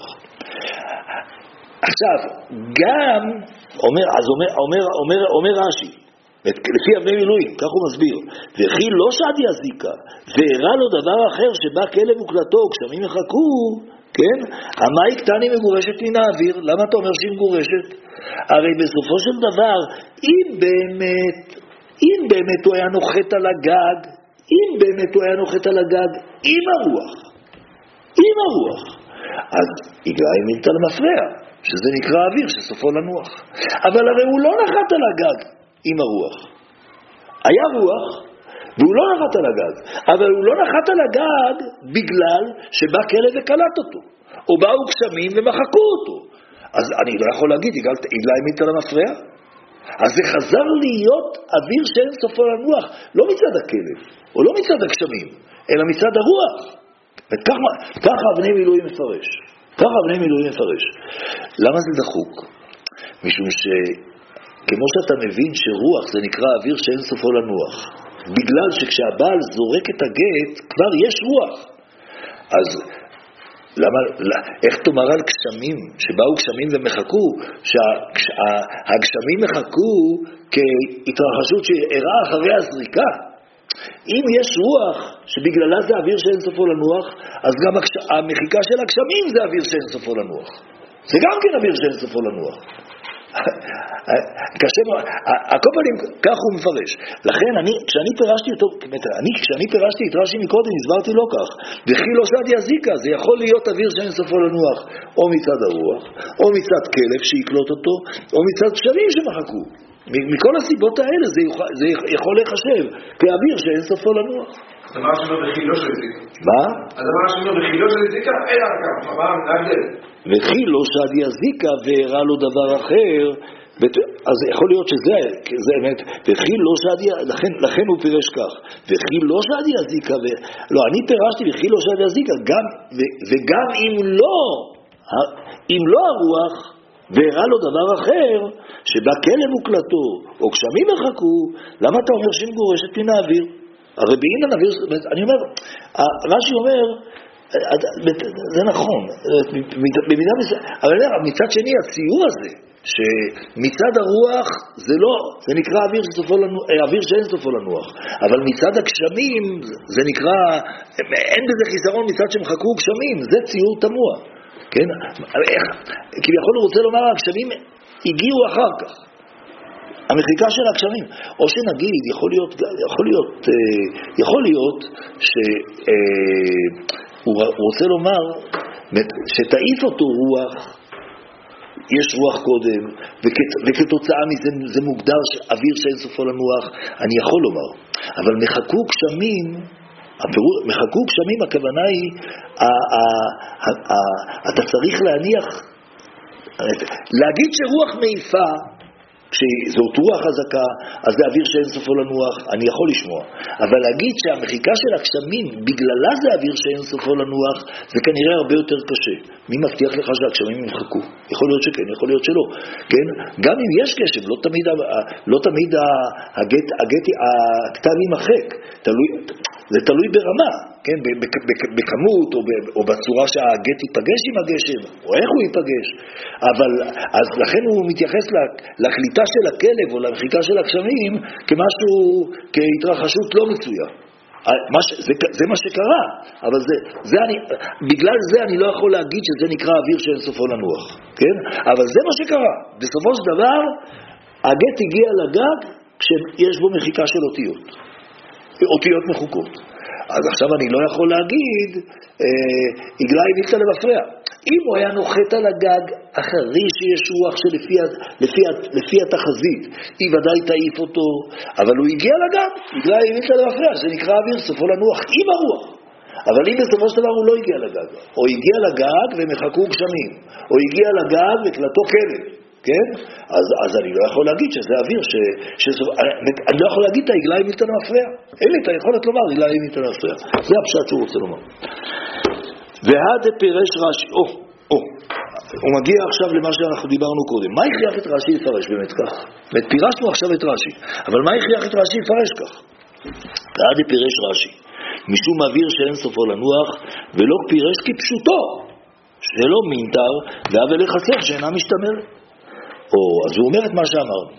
עכשיו, גם, אומר, אז אומר, אומר, אומר, אומר רש"י, לפי אבני מילואים, כך הוא מסביר. וכי לא שעד יזיקה, והראה לו דבר אחר שבא כלב וקלטו, כשמים יחכו, כן? המאי קטני מגורשת מן האוויר. למה אתה אומר שהיא מגורשת? הרי בסופו של דבר, אם באמת, אם באמת הוא היה נוחת על הגג, אם באמת הוא היה נוחת על הגג, עם הרוח, עם הרוח, אז יגלה מילתא למפרע, שזה נקרא אוויר, שסופו לנוח. אבל הרי הוא לא נחת על הגג עם הרוח. היה רוח, והוא לא נחת על הגג. אבל הוא לא נחת על הגג בגלל שבא כלב וקלט אותו. או באו גשמים ומחקו אותו. אז אני לא יכול להגיד, יגלה מילתא למפרע. אז זה חזר להיות אוויר שאין סופו לנוח, לא מצד הכלב, או לא מצד הגשמים, אלא מצד הרוח. וככה, ככה אבני מילואים מפרש. ככה אבני מילואים מפרש. למה זה דחוק? משום שכמו שאתה מבין שרוח זה נקרא אוויר שאין סופו לנוח, בגלל שכשהבעל זורק את הגט כבר יש רוח. אז למה, איך תאמר על גשמים, שבאו גשמים ומחכו, שהגשמים מחכו כהתרחשות שאירעה אחרי הזריקה? אם יש רוח שבגללה זה אוויר שאין סופו לנוח, אז גם המחיקה של הגשמים זה אוויר שאין סופו לנוח. זה גם כן אוויר שאין סופו לנוח. קשה, הכל פעמים כך הוא מפרש. לכן אני, כשאני פירשתי אותו, אני, כשאני פירשתי את רש"י מקודם, הסברתי לא כך. וכי לא שעד יזיקה, זה יכול להיות אוויר שאין סופו לנוח, או מצד הרוח, או מצד כלב שיקלוט אותו, או מצד גשמים שמחקו. מכל הסיבות האלה זה יכול, זה יכול לחשב כאוויר שאין סופו לנוח. הדבר שלו בחילו של זיקה. מה? הדבר שלו בחילו של זיקה, אין ערכם, מה נגדל? וחילו שעד יזיקה והראה לו דבר אחר, אז יכול להיות שזה, זה אמת, וחילו שעד יזיקה, לכן, לכן הוא פירש כך, וחילו שעד יזיקה, ו... לא, אני פירשתי וחילו שעד יזיקה, גם, ו, וגם אם לא, אם לא הרוח, והראה לו דבר אחר, שבא כלב וקלטו, או גשמים יחכו, למה אתה אומר שהיא מגורשת מן האוויר? הרי בעניין אוויר, אני אומר, רש"י אומר, זה נכון, במידה מסוימת, אבל מצד שני הציור הזה, שמצד הרוח זה לא, זה נקרא אוויר, אוויר שאין סופו לנוח, אבל מצד הגשמים זה נקרא, אין בזה חיסרון מצד שמחכו גשמים, זה ציור תמוה. כן? איך? כביכול הוא רוצה לומר, הגשמים הגיעו אחר כך. המחיקה של הגשמים. או שנגיד, יכול להיות, יכול להיות, יכול להיות שהוא רוצה לומר, שתעיף אותו רוח, יש רוח קודם, וכתוצאה מזה זה מוגדר אוויר שאין סופו לנוח, אני יכול לומר. אבל מחקו גשמים, מחכו גשמים, הכוונה היא, אתה צריך להניח, להגיד שרוח מעיפה, כשזאת רוח חזקה, אז זה אוויר שאין סופו לנוח, אני יכול לשמוע. אבל להגיד שהמחיקה של הגשמים, בגללה זה אוויר שאין סופו לנוח, זה כנראה הרבה יותר קשה. מי מבטיח לך שהגשמים ימחקו? יכול להיות שכן, יכול להיות שלא. כן? גם אם יש גשם, לא תמיד, לא תמיד הגט, הגט, הכתב יימחק. תלוי, זה תלוי ברמה, כן? בכמות או, או בצורה שהגט ייפגש עם הגשם, או איך הוא ייפגש. אבל, אז לכן הוא מתייחס להחליטה של הכלב או למחיקה של הגשמים כמשהו, כהתרחשות לא מצויה. זה, זה מה שקרה, אבל זה, זה אני, בגלל זה אני לא יכול להגיד שזה נקרא אוויר שאין סופו לנוח, כן? אבל זה מה שקרה. בסופו של דבר, הגט הגיע לגג כשיש בו מחיקה של אותיות. אותיות מחוקות. אז עכשיו אני לא יכול להגיד, יגלה מילתא למפרע. אם הוא היה נוחת על הגג אחרי שיש רוח שלפי לפי, לפי התחזית, היא ודאי תעיף אותו, אבל הוא הגיע לגג, יגלה מילתא למפרע, זה נקרא אוויר סופו לנוח עם הרוח. אבל אם בסופו של דבר הוא לא הגיע לגג, או הגיע לגג ומחכו גשמים, או הגיע לגג וקלטו כלב, כן? אז, אז אני לא יכול להגיד שזה אוויר, ש, שסוף, אני, אני לא יכול להגיד את העגלה מילתא למפרע. אין לי את היכולת לומר עגלה מילתא למפרע. זה הפשט שהוא רוצה לומר. והד פירש רש"י, או, או, הוא מגיע עכשיו למה שאנחנו דיברנו קודם. מה הכריח את רש"י לפרש באמת כך? פירשנו עכשיו את רש"י, אבל מה הכריח את רש"י לפרש כך? והד פירש רש"י, משום אוויר שאין סופו לנוח, ולא פירש כפשוטו, שלא מינתר, והבל לחסר שאינה משתמרת. או, אז הוא אומר את מה שאמרנו.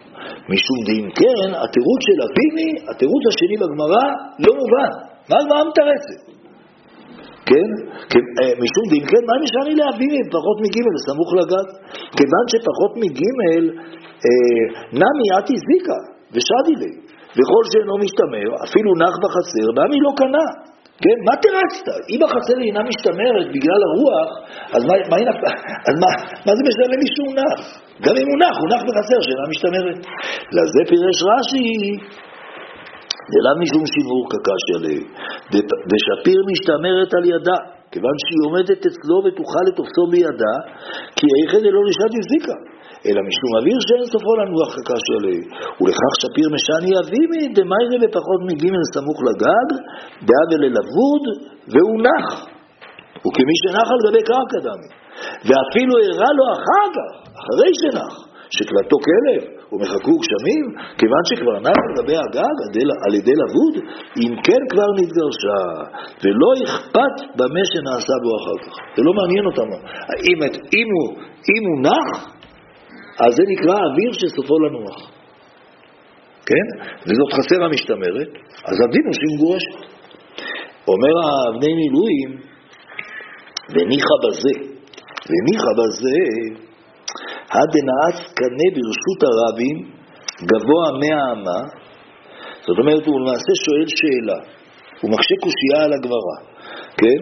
משום דין כן, התירוץ של אבימי, התירוץ השני בגמרא, לא מובן. מה הגמרא מתרצת? כן? משום דין כן, מה נשאר לי לאבימי פחות מגימל, סמוך לגג? כיוון שפחות מגימל, אה, נמי עתי זיקה ושדי לי, וכל שאינו משתמר, אפילו נח בחצר, נמי לא קנה. כן? מה תרצת? אם החצר אינה משתמרת בגלל הרוח, אז מה, מה, אז מה, מה זה משנה למי שהוא נח? גם אם הוא נח, הוא נח בחצר שאינה משתמרת. לזה פירש רש"י, דלא משום שימור כקשיא ליה, דשפיר משתמרת על ידה, כיוון שהיא עומדת אצלו ותוכל לתופסו בידה, כי איכא דלא לשדי זיקה, אלא משום אוויר שאין סופו לנוח כקשיא ליה, ולכך שפיר משני אבימי דמיירא בפחות מגימל סמוך לגג, דאבה ללבוד והוא נח, וכמי שנח על גבי קרקע דמי, ואפילו הראה לו אחר כך, אחרי שנח, שקלטו כלב ומחכו גשמים, כיוון שכבר נח על גבי הגג על ידי לבוד, אם כן כבר נתגרשה, ולא אכפת במה שנעשה בו אחר כך. זה לא מעניין אותם. אם, אם, הוא, אם הוא נח, אז זה נקרא אוויר שסופו לנוח. כן? וזאת חסר המשתמרת, אז הדין הוא שהיא מגורשת. אומר הבני מילואים, וניחה בזה, וניחה בזה, הדנאץ קנה ברשות הרבים גבוה מהאמה. זאת אומרת, הוא למעשה שואל שאלה, הוא מחשה קושייה על הגמרא, כן?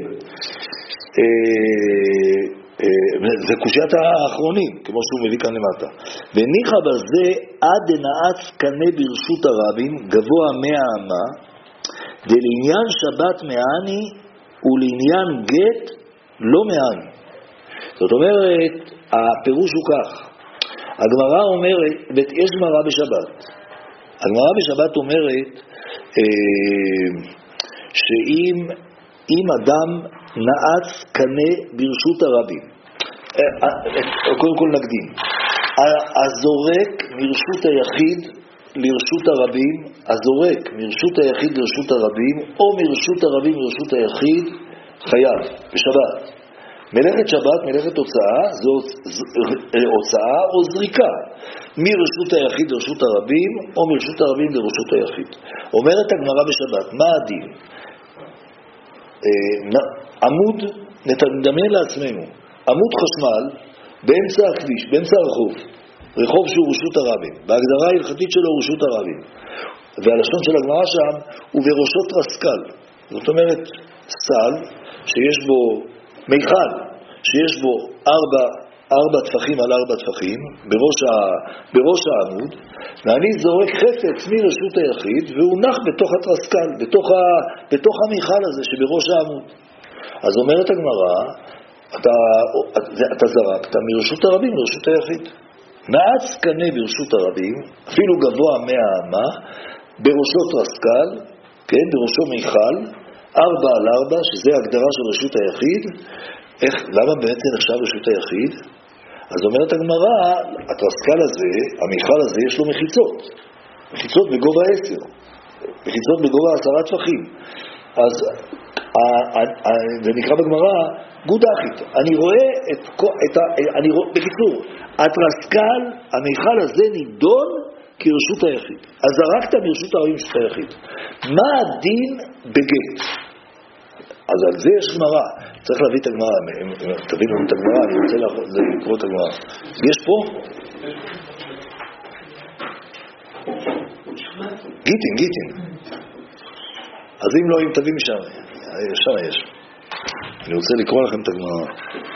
זה קושיית האחרונים, כמו שהוא מביא כאן למטה. וניחה בזה הדנאץ קנה ברשות הרבים גבוה מהאמה, דלעניין שבת מעני ולעניין גט לא מעני. זאת אומרת, הפירוש הוא כך, הגמרא אומרת, יש גמרא בשבת, הגמרא בשבת אומרת אה, שאם אם אדם נעץ קנה ברשות הרבים, אה, אה, קודם כל נקדים, הזורק מרשות היחיד לרשות הרבים, הזורק מרשות היחיד לרשות הרבים, או מרשות הרבים לרשות היחיד, חייב, בשבת. מלאכת שבת, מלאכת הוצאה, זו הוצאה או זריקה, מרשות היחיד לרשות הרבים, או מרשות הרבים לרשות היחיד. אומרת הגמרא בשבת, מה הדין? עמוד, נדמיין לעצמנו, עמוד חשמל, באמצע הכביש, באמצע הרחוב, רחוב שהוא רשות הרבים, בהגדרה ההלכתית שלו רשות הרבים, והלשון של הגמרא שם הוא בראשו טרסקל, זאת אומרת סל שיש בו מיכל, שיש בו ארבע, ארבע טפחים על ארבע טפחים, בראש, ה, בראש העמוד, ואני זורק חפץ מרשות היחיד, והוא נח בתוך הטרסקל, בתוך, ה, בתוך המיכל הזה שבראש העמוד. אז אומרת הגמרא, אתה, אתה זרקת מרשות הרבים לרשות היחיד. נעץ קנה ברשות הרבים, אפילו גבוה מהאמה, בראשו טרסקל, כן, בראשו מיכל, ארבע על ארבע, שזה הגדרה של רשות היחיד. איך, למה בעצם נחשב רשות היחיד? אז אומרת הגמרא, הטרסקל הזה, המיכל הזה, יש לו מחיצות. מחיצות בגובה עשר. מחיצות בגובה עשרה טפחים. אז זה נקרא בגמרא גודחית. אני רואה את, את אני רואה, בקיצור, הטרסקל, המיכל הזה נידון כרשות היחיד. אז זרקת מרשות הרבים רשות היחיד. מה הדין בגט? אז על זה יש גמרא. צריך להביא את הגמרא. תבינו את הגמרא, אני רוצה לקרוא את הגמרא. יש פה? גיטין, גיטין. אז אם לא, אם תביא משם, שם יש. אני רוצה לקרוא לכם את הגמרא.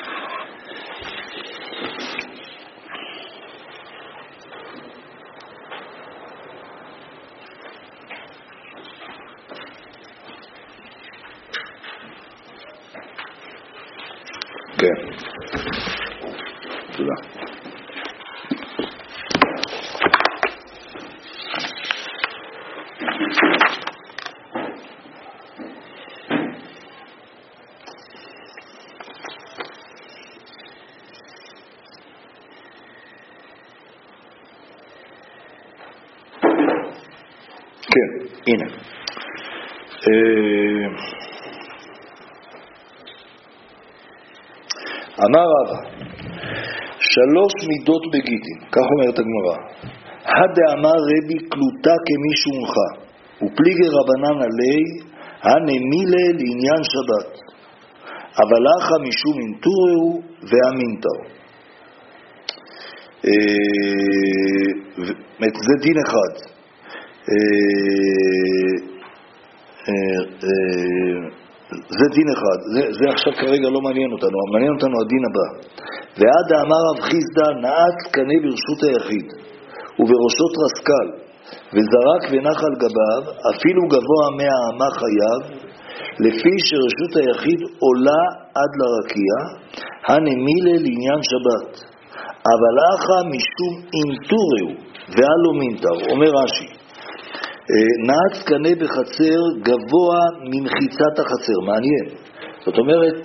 כן. תודה. כן, הנה. אמר רבא, שלוש מידות בגיטין, כך אומרת הגמרא. הדאמר רבי קלוטה כמישומך, ופליגי רבנן עלי, הנמילה לעניין שבת, אבל אחא משום אינטורהו ואמינתהו. זה דין אחד. זה דין אחד, זה, זה עכשיו כרגע לא מעניין אותנו, מעניין אותנו הדין הבא. ועד האמר רב חיסדא נעץ קנה ברשות היחיד ובראשו טרסקל וזרק ונח על גביו אפילו גבוה מהאמה חייב, לפי שרשות היחיד עולה עד לרקיע, הנמילה לעניין שבת, אבל אחא משום אינטורהו והלא מינטר. אומר רש"י, נעץ קנה בחצר גבוה ממחיצת החצר. מעניין. זאת אומרת,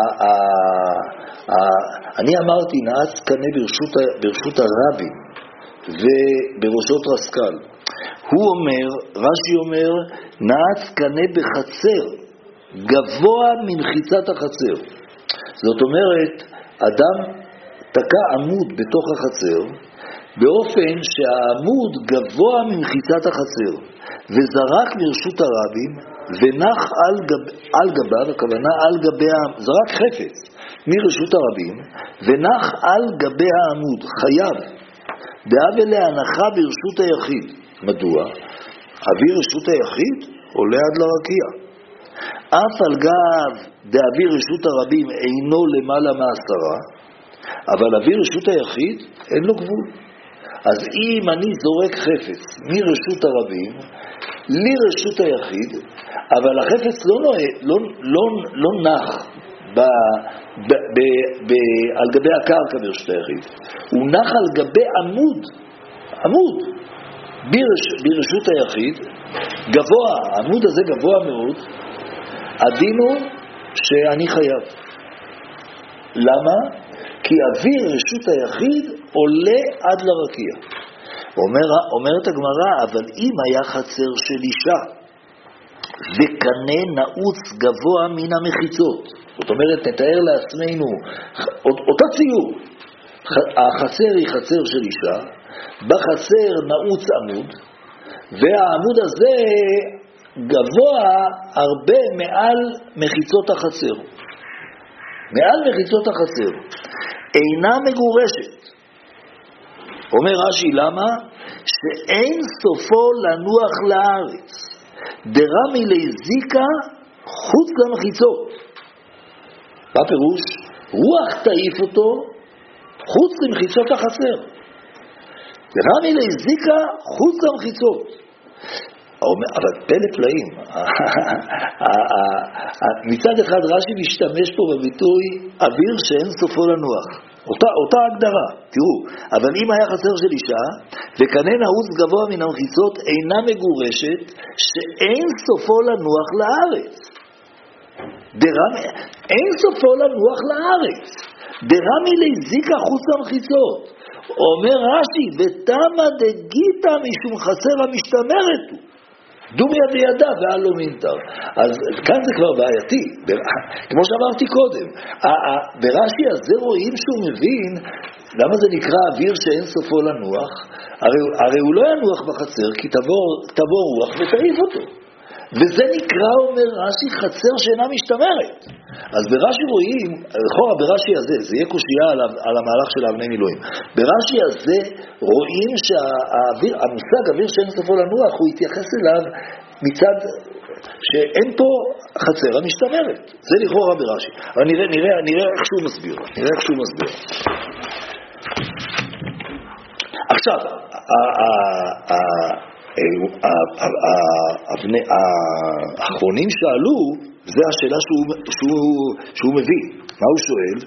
אני אמרתי נעץ קנה ברשות, ברשות הרבים ובראשו טרסקל. הוא אומר, רש"י אומר, נעץ קנה בחצר גבוה ממחיצת החצר. זאת אומרת, אדם תקע עמוד בתוך החצר באופן שהעמוד גבוה ממחיצת החצר, וזרק לרשות הרבים ונח על, גב, על גביו, הכוונה על גבי, זרק חפץ מרשות הרבים ונח על גבי העמוד, חייב דאב אליה הנחה ברשות היחיד. מדוע? אוויר רשות היחיד עולה עד לרקיע. אף על גב דאוויר רשות הרבים אינו למעלה מעשרה, אבל אוויר רשות היחיד אין לו גבול. אז אם אני זורק חפץ מרשות הרבים לרשות היחיד, אבל החפץ לא, לא, לא, לא נח ב, ב, ב, ב, על גבי הקרקע ברשות היחיד, הוא נח על גבי עמוד, עמוד ברש, ברשות היחיד, גבוה, העמוד הזה גבוה מאוד, הדין הוא שאני חייב. למה? כי אוויר רשות היחיד עולה עד לרקיע. אומר, אומרת הגמרא, אבל אם היה חצר של אישה וקנה נעוץ גבוה מן המחיצות, זאת אומרת, נתאר לעצמנו אותו ציור, החצר היא חצר של אישה, בחצר נעוץ עמוד, והעמוד הזה גבוה הרבה מעל מחיצות החצר, מעל מחיצות החצר, אינה מגורשת. אומר רש"י, למה? שאין סופו לנוח לארץ, דרמי להזיקה חוץ למחיצות. מה פירוש? רוח תעיף אותו חוץ למחיצות החצר, דרמי להזיקה חוץ למחיצות. אבל פלא פלאים, מצד אחד רש"י משתמש פה בביטוי אוויר שאין סופו לנוח, אותה, אותה הגדרה. תראו, אבל אם היה חצר של אישה וקנה נעוץ גבוה מן המחיצות אינה מגורשת, שאין סופו לנוח לארץ, דרמי, אין סופו לנוח לארץ, דרמי להזיקה חוץ למחיצות. אומר רש"י, ותמה דגיתא משום חצר המשתמרת הוא דומיה בידה והלא מינטר. אז כאן זה כבר בעייתי, כמו שאמרתי קודם. ברש"י הזה רואים שהוא מבין למה זה נקרא אוויר שאין סופו לנוח. הרי, הרי הוא לא ינוח בחצר, כי תבוא, תבוא רוח ותעיף אותו. וזה נקרא, אומר רש"י, חצר שאינה משתמרת. אז ברש"י רואים, לכאורה ברש"י הזה, זה יהיה קושיה על, על המהלך של אבני מילואים. ברש"י הזה רואים שהמושג אוויר שאין סופו לנוח, הוא התייחס אליו מצד שאין פה חצר המשתמרת. זה לכאורה ברש"י. אבל נראה, נראה, נראה איך שהוא מסביר. נראה איך שהוא מסביר. עכשיו, האחרונים שאלו, זה השאלה שהוא, שהוא, שהוא מביא. מה הוא שואל?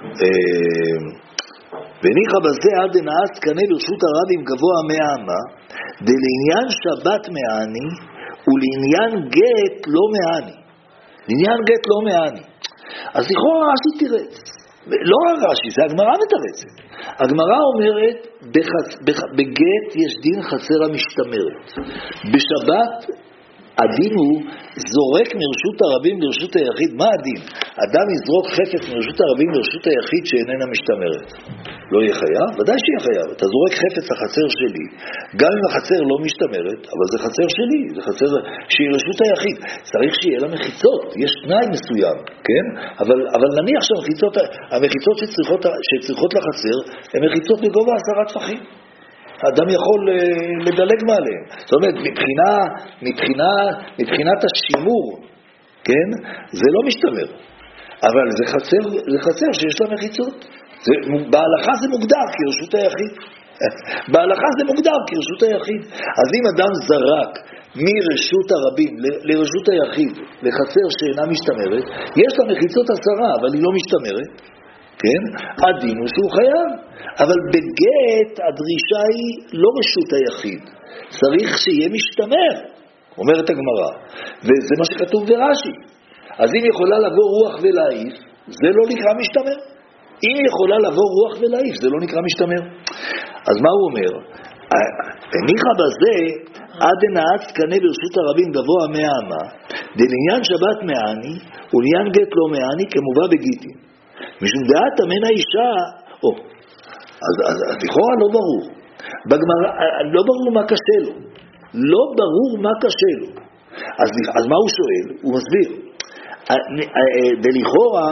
וניחא בזה עד דנעץ קנה ברשות הרבים גבוה מהאמה, דלעניין שבת מעני ולעניין גט לא מעני. לעניין גט לא מעני. אז לכאורה רש"י תירץ. לא רש"י, זה הגמרא מתרצת. הגמרא אומרת, בחצ... בח... בגט יש דין חצר המשתמרת. בשבת הדין הוא זורק מרשות הרבים לרשות היחיד. מה הדין? אדם יזרוק חפץ מרשות הרבים לרשות היחיד שאיננה משתמרת. לא יהיה חייב? ודאי שיהיה חייב. אתה זורק חפץ לחצר שלי, גם אם החצר לא משתמרת, אבל זה חצר שלי, זה חצר שהיא רשות היחיד. צריך שיהיה לה מחיצות, יש תנאי מסוים, כן? אבל, אבל נניח שהמחיצות, המחיצות שצריכות, שצריכות לחצר, הן מחיצות בגובה עשרה טפחים. האדם יכול לדלג מעליהם. זאת אומרת, מבחינה, מבחינה, מבחינת השימור, כן? זה לא משתמר. אבל זה חצר, זה חצר שיש לה מחיצות. זה, בהלכה זה מוגדר כרשות היחיד. בהלכה זה מוגדר כרשות היחיד. אז אם אדם זרק מרשות הרבים לרשות היחיד, לחצר שאינה משתמרת, יש לה מחיצות עשרה, אבל היא לא משתמרת. כן? הדין הוא שהוא חייב. אבל בגט הדרישה היא לא רשות היחיד. צריך שיהיה משתמר, אומרת הגמרא. וזה מה שכתוב ברש"י. אז אם יכולה לבוא רוח ולהעיף, זה לא נקרא משתמר. אם יכולה לבוא רוח ולהעיף, זה לא נקרא משתמר. אז מה הוא אומר? הניחה בזה עד נעץ קנה ברשות הרבים גבוה מאה אמה, דלעניין שבת מעני ולעניין גט לא מעני כמובא בגיטין. משום דעת אמן האישה, או, אז, אז, אז לכאורה לא ברור. בגמרא, לא ברור מה קשה לו. לא ברור מה קשה לו. אז, אז מה הוא שואל? הוא מסביר. בלכאורה,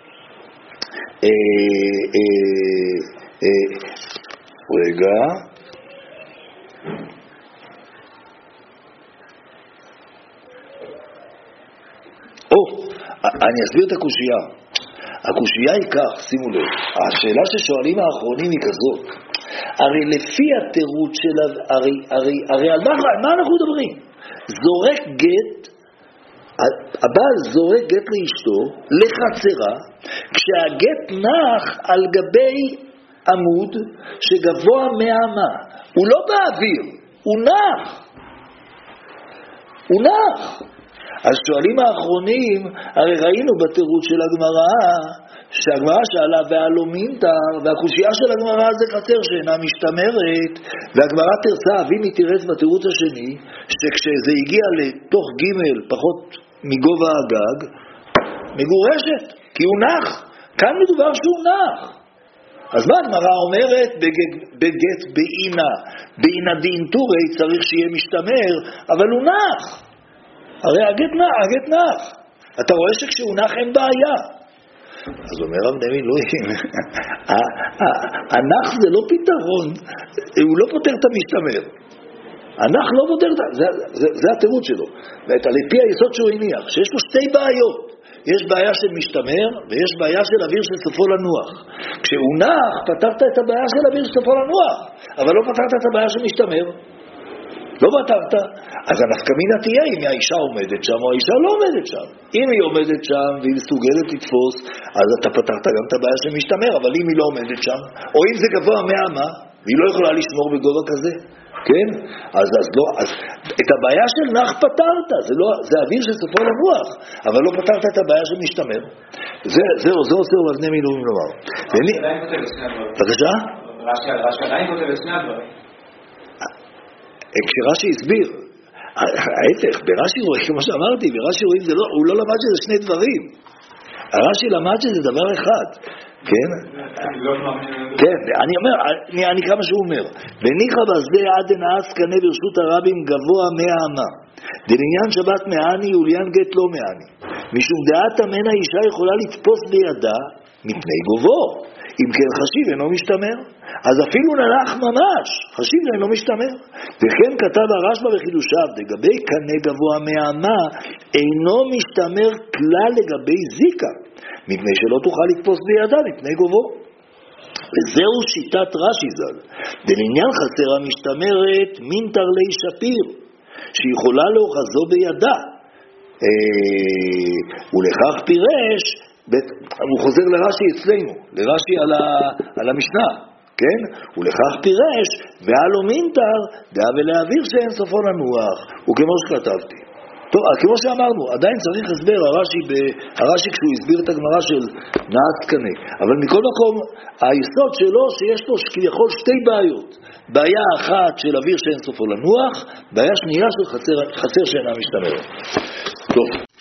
רגע, או, אני אסביר את הקושייה. הקושייה היא כך, שימו לב, השאלה ששואלים האחרונים היא כזאת, הרי לפי התירוץ של, הרי, הרי, הרי על מה, על מה אנחנו מדברים? זורק גט, הבעל זורק גט לאשתו, לחצרה, כשהגט נח על גבי עמוד שגבוה מהאמה, הוא לא באוויר, הוא נח, הוא נח. אז שואלים האחרונים, הרי ראינו בתירוץ של הגמרא, שהגמרא שאלה והלא מינתר, והקושייה של הגמרא זה חצר שאינה משתמרת, והגמרא תרצה, אביני תירץ בתירוץ השני, שכשזה הגיע לתוך ג' פחות מגובה הגג, מגורשת, כי הוא נח, כאן מדובר שהוא נח. אז מה הגמרא אומרת? בגט בעינה, בעינה דין טורי צריך שיהיה משתמר, אבל הוא נח. הרי הגט נח, הגט נח. אתה רואה שכשהוא נח אין בעיה. אז אומר רבי מילואים, הנח זה לא פתרון, הוא לא פותר את המשתמר. הנח לא פותר את... זה, זה, זה התירוץ שלו. ועל פי היסוד שהוא הניח, שיש פה שתי בעיות. יש בעיה של משתמר, ויש בעיה של אוויר שסופו לנוח. כשהוא נח, פתרת את הבעיה של אוויר שסופו לנוח, אבל לא פתרת את הבעיה של משתמר. לא פתרת. אז הנפקמינה תהיה אם האישה עומדת שם או האישה לא עומדת שם. אם היא עומדת שם והיא מסוגלת לתפוס, אז אתה פתרת גם את הבעיה של משתמר, אבל אם היא לא עומדת שם, או אם זה גבוה מהמה, והיא לא יכולה לשמור בגובה כזה, כן? אז, אז לא, אז את הבעיה של נח פתרת, זה, לא, זה אוויר שסופו לנוח, אבל לא פתרת את הבעיה של משתמר. זה, זה, זה עושה ובני מילואים לומר. בבקשה? רש"י עדיין כותב את שני הדברים. כשרש"י הסביר, ההפך, ברש"י רואים, כמו שאמרתי, ברש"י רואים, לא, הוא לא למד שזה שני דברים. הרש"י למד שזה דבר אחד, כן? כן, אני אומר, אני, אני אקרא מה שהוא אומר. וניחא בזה עד נעץ קנה ברשות הרבים גבוה מאה אמה. דלעניין שבת מעני ולעניין גט לא מעני. משום דעת אמן האישה יכולה לתפוס בידה מפני גובו. אם כן חשיב אינו משתמר. אז אפילו נלך ממש, חשיב אינו משתמר. וכן כתב הרשב"א בחידושיו, לגבי קנה גבוה מהאמה, אינו משתמר כלל לגבי זיקה, מפני שלא תוכל לתפוס בידה מפני גובו. וזהו שיטת רש"י ז"ל. דלעניין חצר המשתמרת מינתר לי שפיר, שיכולה לאוחזו בידה. ולכך פירש, הוא חוזר לרש"י אצלנו, לרש"י על, ה, על המשנה, כן? ולכך פירש, והלא מינתר, דעה ולהעביר שאין סופו לנוח, וכמו שכתבתי. טוב, כמו שאמרנו, עדיין צריך הסבר, הרש"י, הרש"י כשהוא הסביר את הגמרא של נעץ קנה, אבל מכל מקום, היסוד שלו שיש פה כביכול שתי בעיות, בעיה אחת של אוויר שאין סופו לנוח, בעיה שנייה של חצר, חצר שאינה משתמרת. טוב.